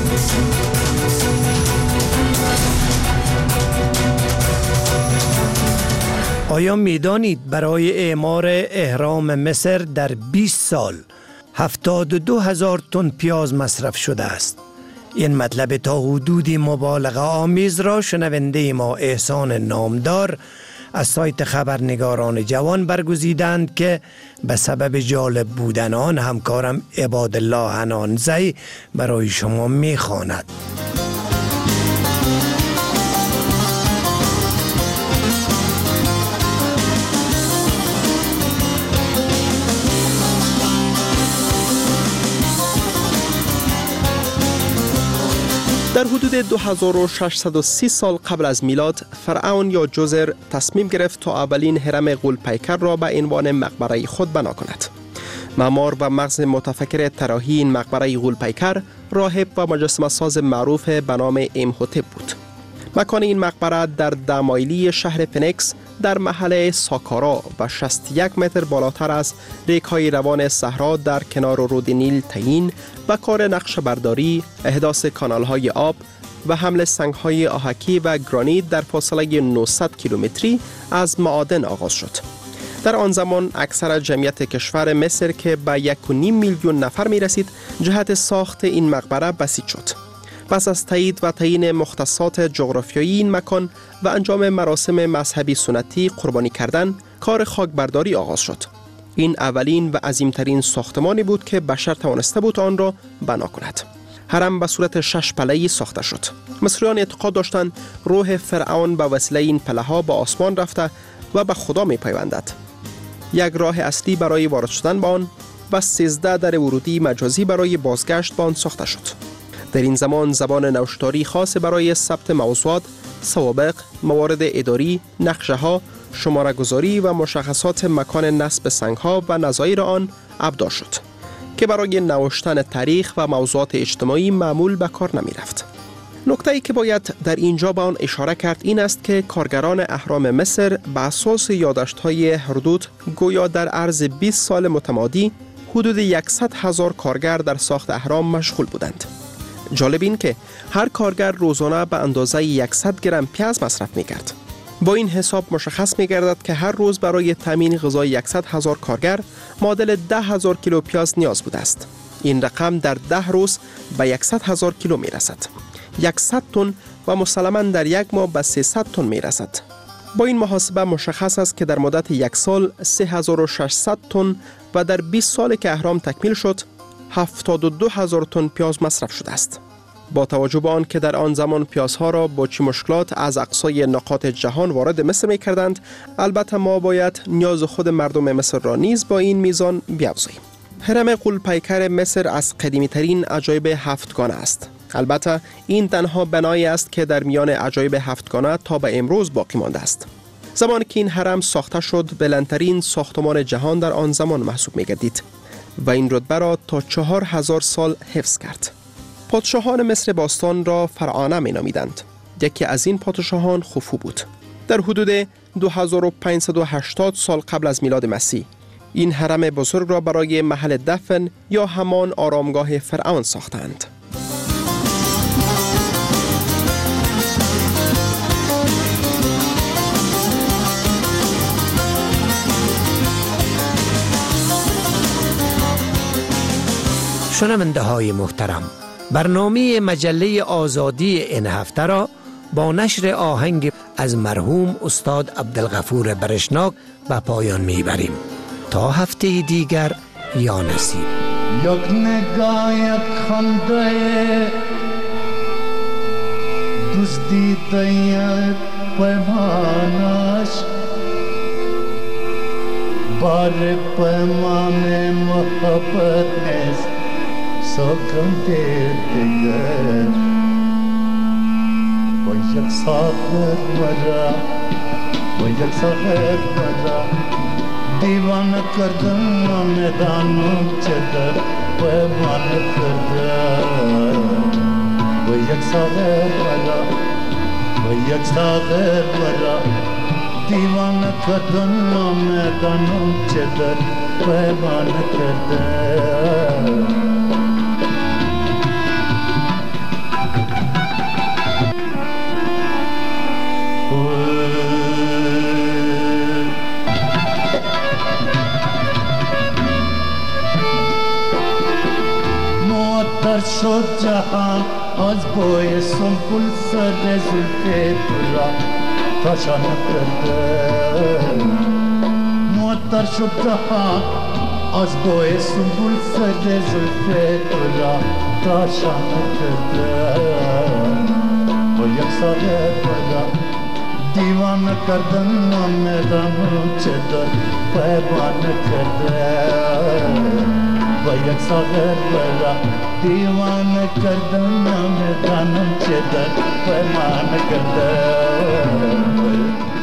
آیا می دانید برای اعمار اهرام مصر در بیست سال هفتاد و دو هزار تن پیاز مصرف شده است؟ این مطلب تا حدودی مبالغه آمیز را شنونده ما احسان نامدار از سایت خبرنگاران جوان برگزیدند که به سبب جالب بودن آن همکارم عبادالله حنانزی برای شما می‌خواند. در حدود دو هزار و ششصد و سی سال قبل از میلاد فرعون یا جزر تصمیم گرفت تا اولین هرم غول‌پیکر را به عنوان مقبره خود بنا کند. معمار و مغز متفکر طراحی این مقبره غول‌پیکر راهب و مجسمه ساز معروف به نام امهوتپ بود. مکان این مقبره در ده مایلی شهر فنیکس در محله ساکارا و شصت و یک متر بالاتر از ریگ‌های روان صحرا در کنار رود نیل تعیین و کار نقشه برداری، احداث کانال‌های آب و حمل سنگ‌های آهکی و گرانیت در فاصله نهصد کیلومتری از معادن آغاز شد. در آن زمان اکثر جمعیت کشور مصر که به یک و نیم میلیون نفر می رسید جهت ساخت این مقبره بسیج شد. پس از تایید و تعیین مختصات جغرافیایی این مکان و انجام مراسم مذهبی سنتی قربانی کردن، کار خاکبرداری آغاز شد. این اولین و عظیمترین ساختمانی بود که بشر توانسته بود آن را بنا کند. هرم به صورت شش پله‌ای ساخته شد. مصریان اعتقاد داشتند روح فرعون به وسیله این پله‌ها به آسمان رفته و به خدا می پیوندد. یک راه اصلی برای وارد شدن به آن و سیزده در ورودی مجازی برای بازگشت به آن ساخته شد. در این زمان زبان نوشتاری خاص برای ثبت موضوعات، سوابق، موارد اداری، نقشه‌ها، شماره گذاری و مشخصات مکان نصب سنگ‌ها و نظایر آن ابداع شد که برای نوشتن تاریخ و موضوعات اجتماعی معمول به کار نمی رفت. نکته‌ای که باید در اینجا به آن اشاره کرد این است که کارگران اهرام مصر به اساس یادداشت‌های هرودوت گویا در عرض بیست سال متمادی حدود صد هزار کارگر در ساخت اهرام مشغول بودند. جالب این که هر کارگر روزانه به اندازه صد گرم پیاز مصرف می‌کرد. با این حساب مشخص می‌گردد که هر روز برای تامین غذای صد هزار کارگر معادل ده هزار کیلو پیاز نیاز بوده است. این رقم در ده روز به صد هزار کیلو می‌رسد. صد تن و مسلماً در یک ماه به سیصد تن می‌رسد. با این محاسبه مشخص است که در مدت یک سال سه هزار و ششصد تن و در بیست سال که اهرام تکمیل شد هفتاد و دو هزار تن پیاز مصرف شده است. با توجه به آن که در آن زمان پیازها را با چه مشکلات از اقصای نقاط جهان وارد مصر می کردند، البته ما باید نیاز خود مردم مصر را نیز با این میزان بیافزاییم. هرم غول‌پیکر مصر از قدیمی ترین عجایب هفتگانه است. البته این تنها بنایی است که در میان عجایب هفتگانه تا به امروز باقی مانده است. زمانی که این هرم ساخته شد بلندترین ساختمان جهان در آن زمان محسوب می گردید و این رتبه را تا چهار هزار سال حفظ کرد. پادشاهان مصر باستان را فرعانه می نامیدند. یکی از این پادشاهان خوفو بود. در حدود دو هزار و پانصد و هشتاد سال قبل از میلاد مسیح این هرم بزرگ را برای محل دفن یا همان آرامگاه فرعون ساختند. شنونده های محترم، برنامه مجله آزادی این هفته را با نشر آهنگ از مرحوم استاد عبدالغفور برشناک به پایان میبریم. تا هفته دیگر یا نصیب. یک نگاه یک خنده دوست دیده یک پیمانش بار پیمان محبت نیست سکم دیر دیگر و یک ساخر مرا و یک ساخر مرا دیوان کردن میدانم چه پیمان کردن و یک ساخر مرا و یک ساخر مرا دیوان کردن میدانم چه پیمان کردن معطر شد جهان از بوی سنبل سر زلف تو را تاشان کرده معطر شد جهان از بوی سنبل سر زلف تو را تاشان کرده و یک ساله بدا دیوان کردن میدانم چه در پیمان کرده و یک ساغر برا دیوانه کردن نمیدانم چه در پیمان کردن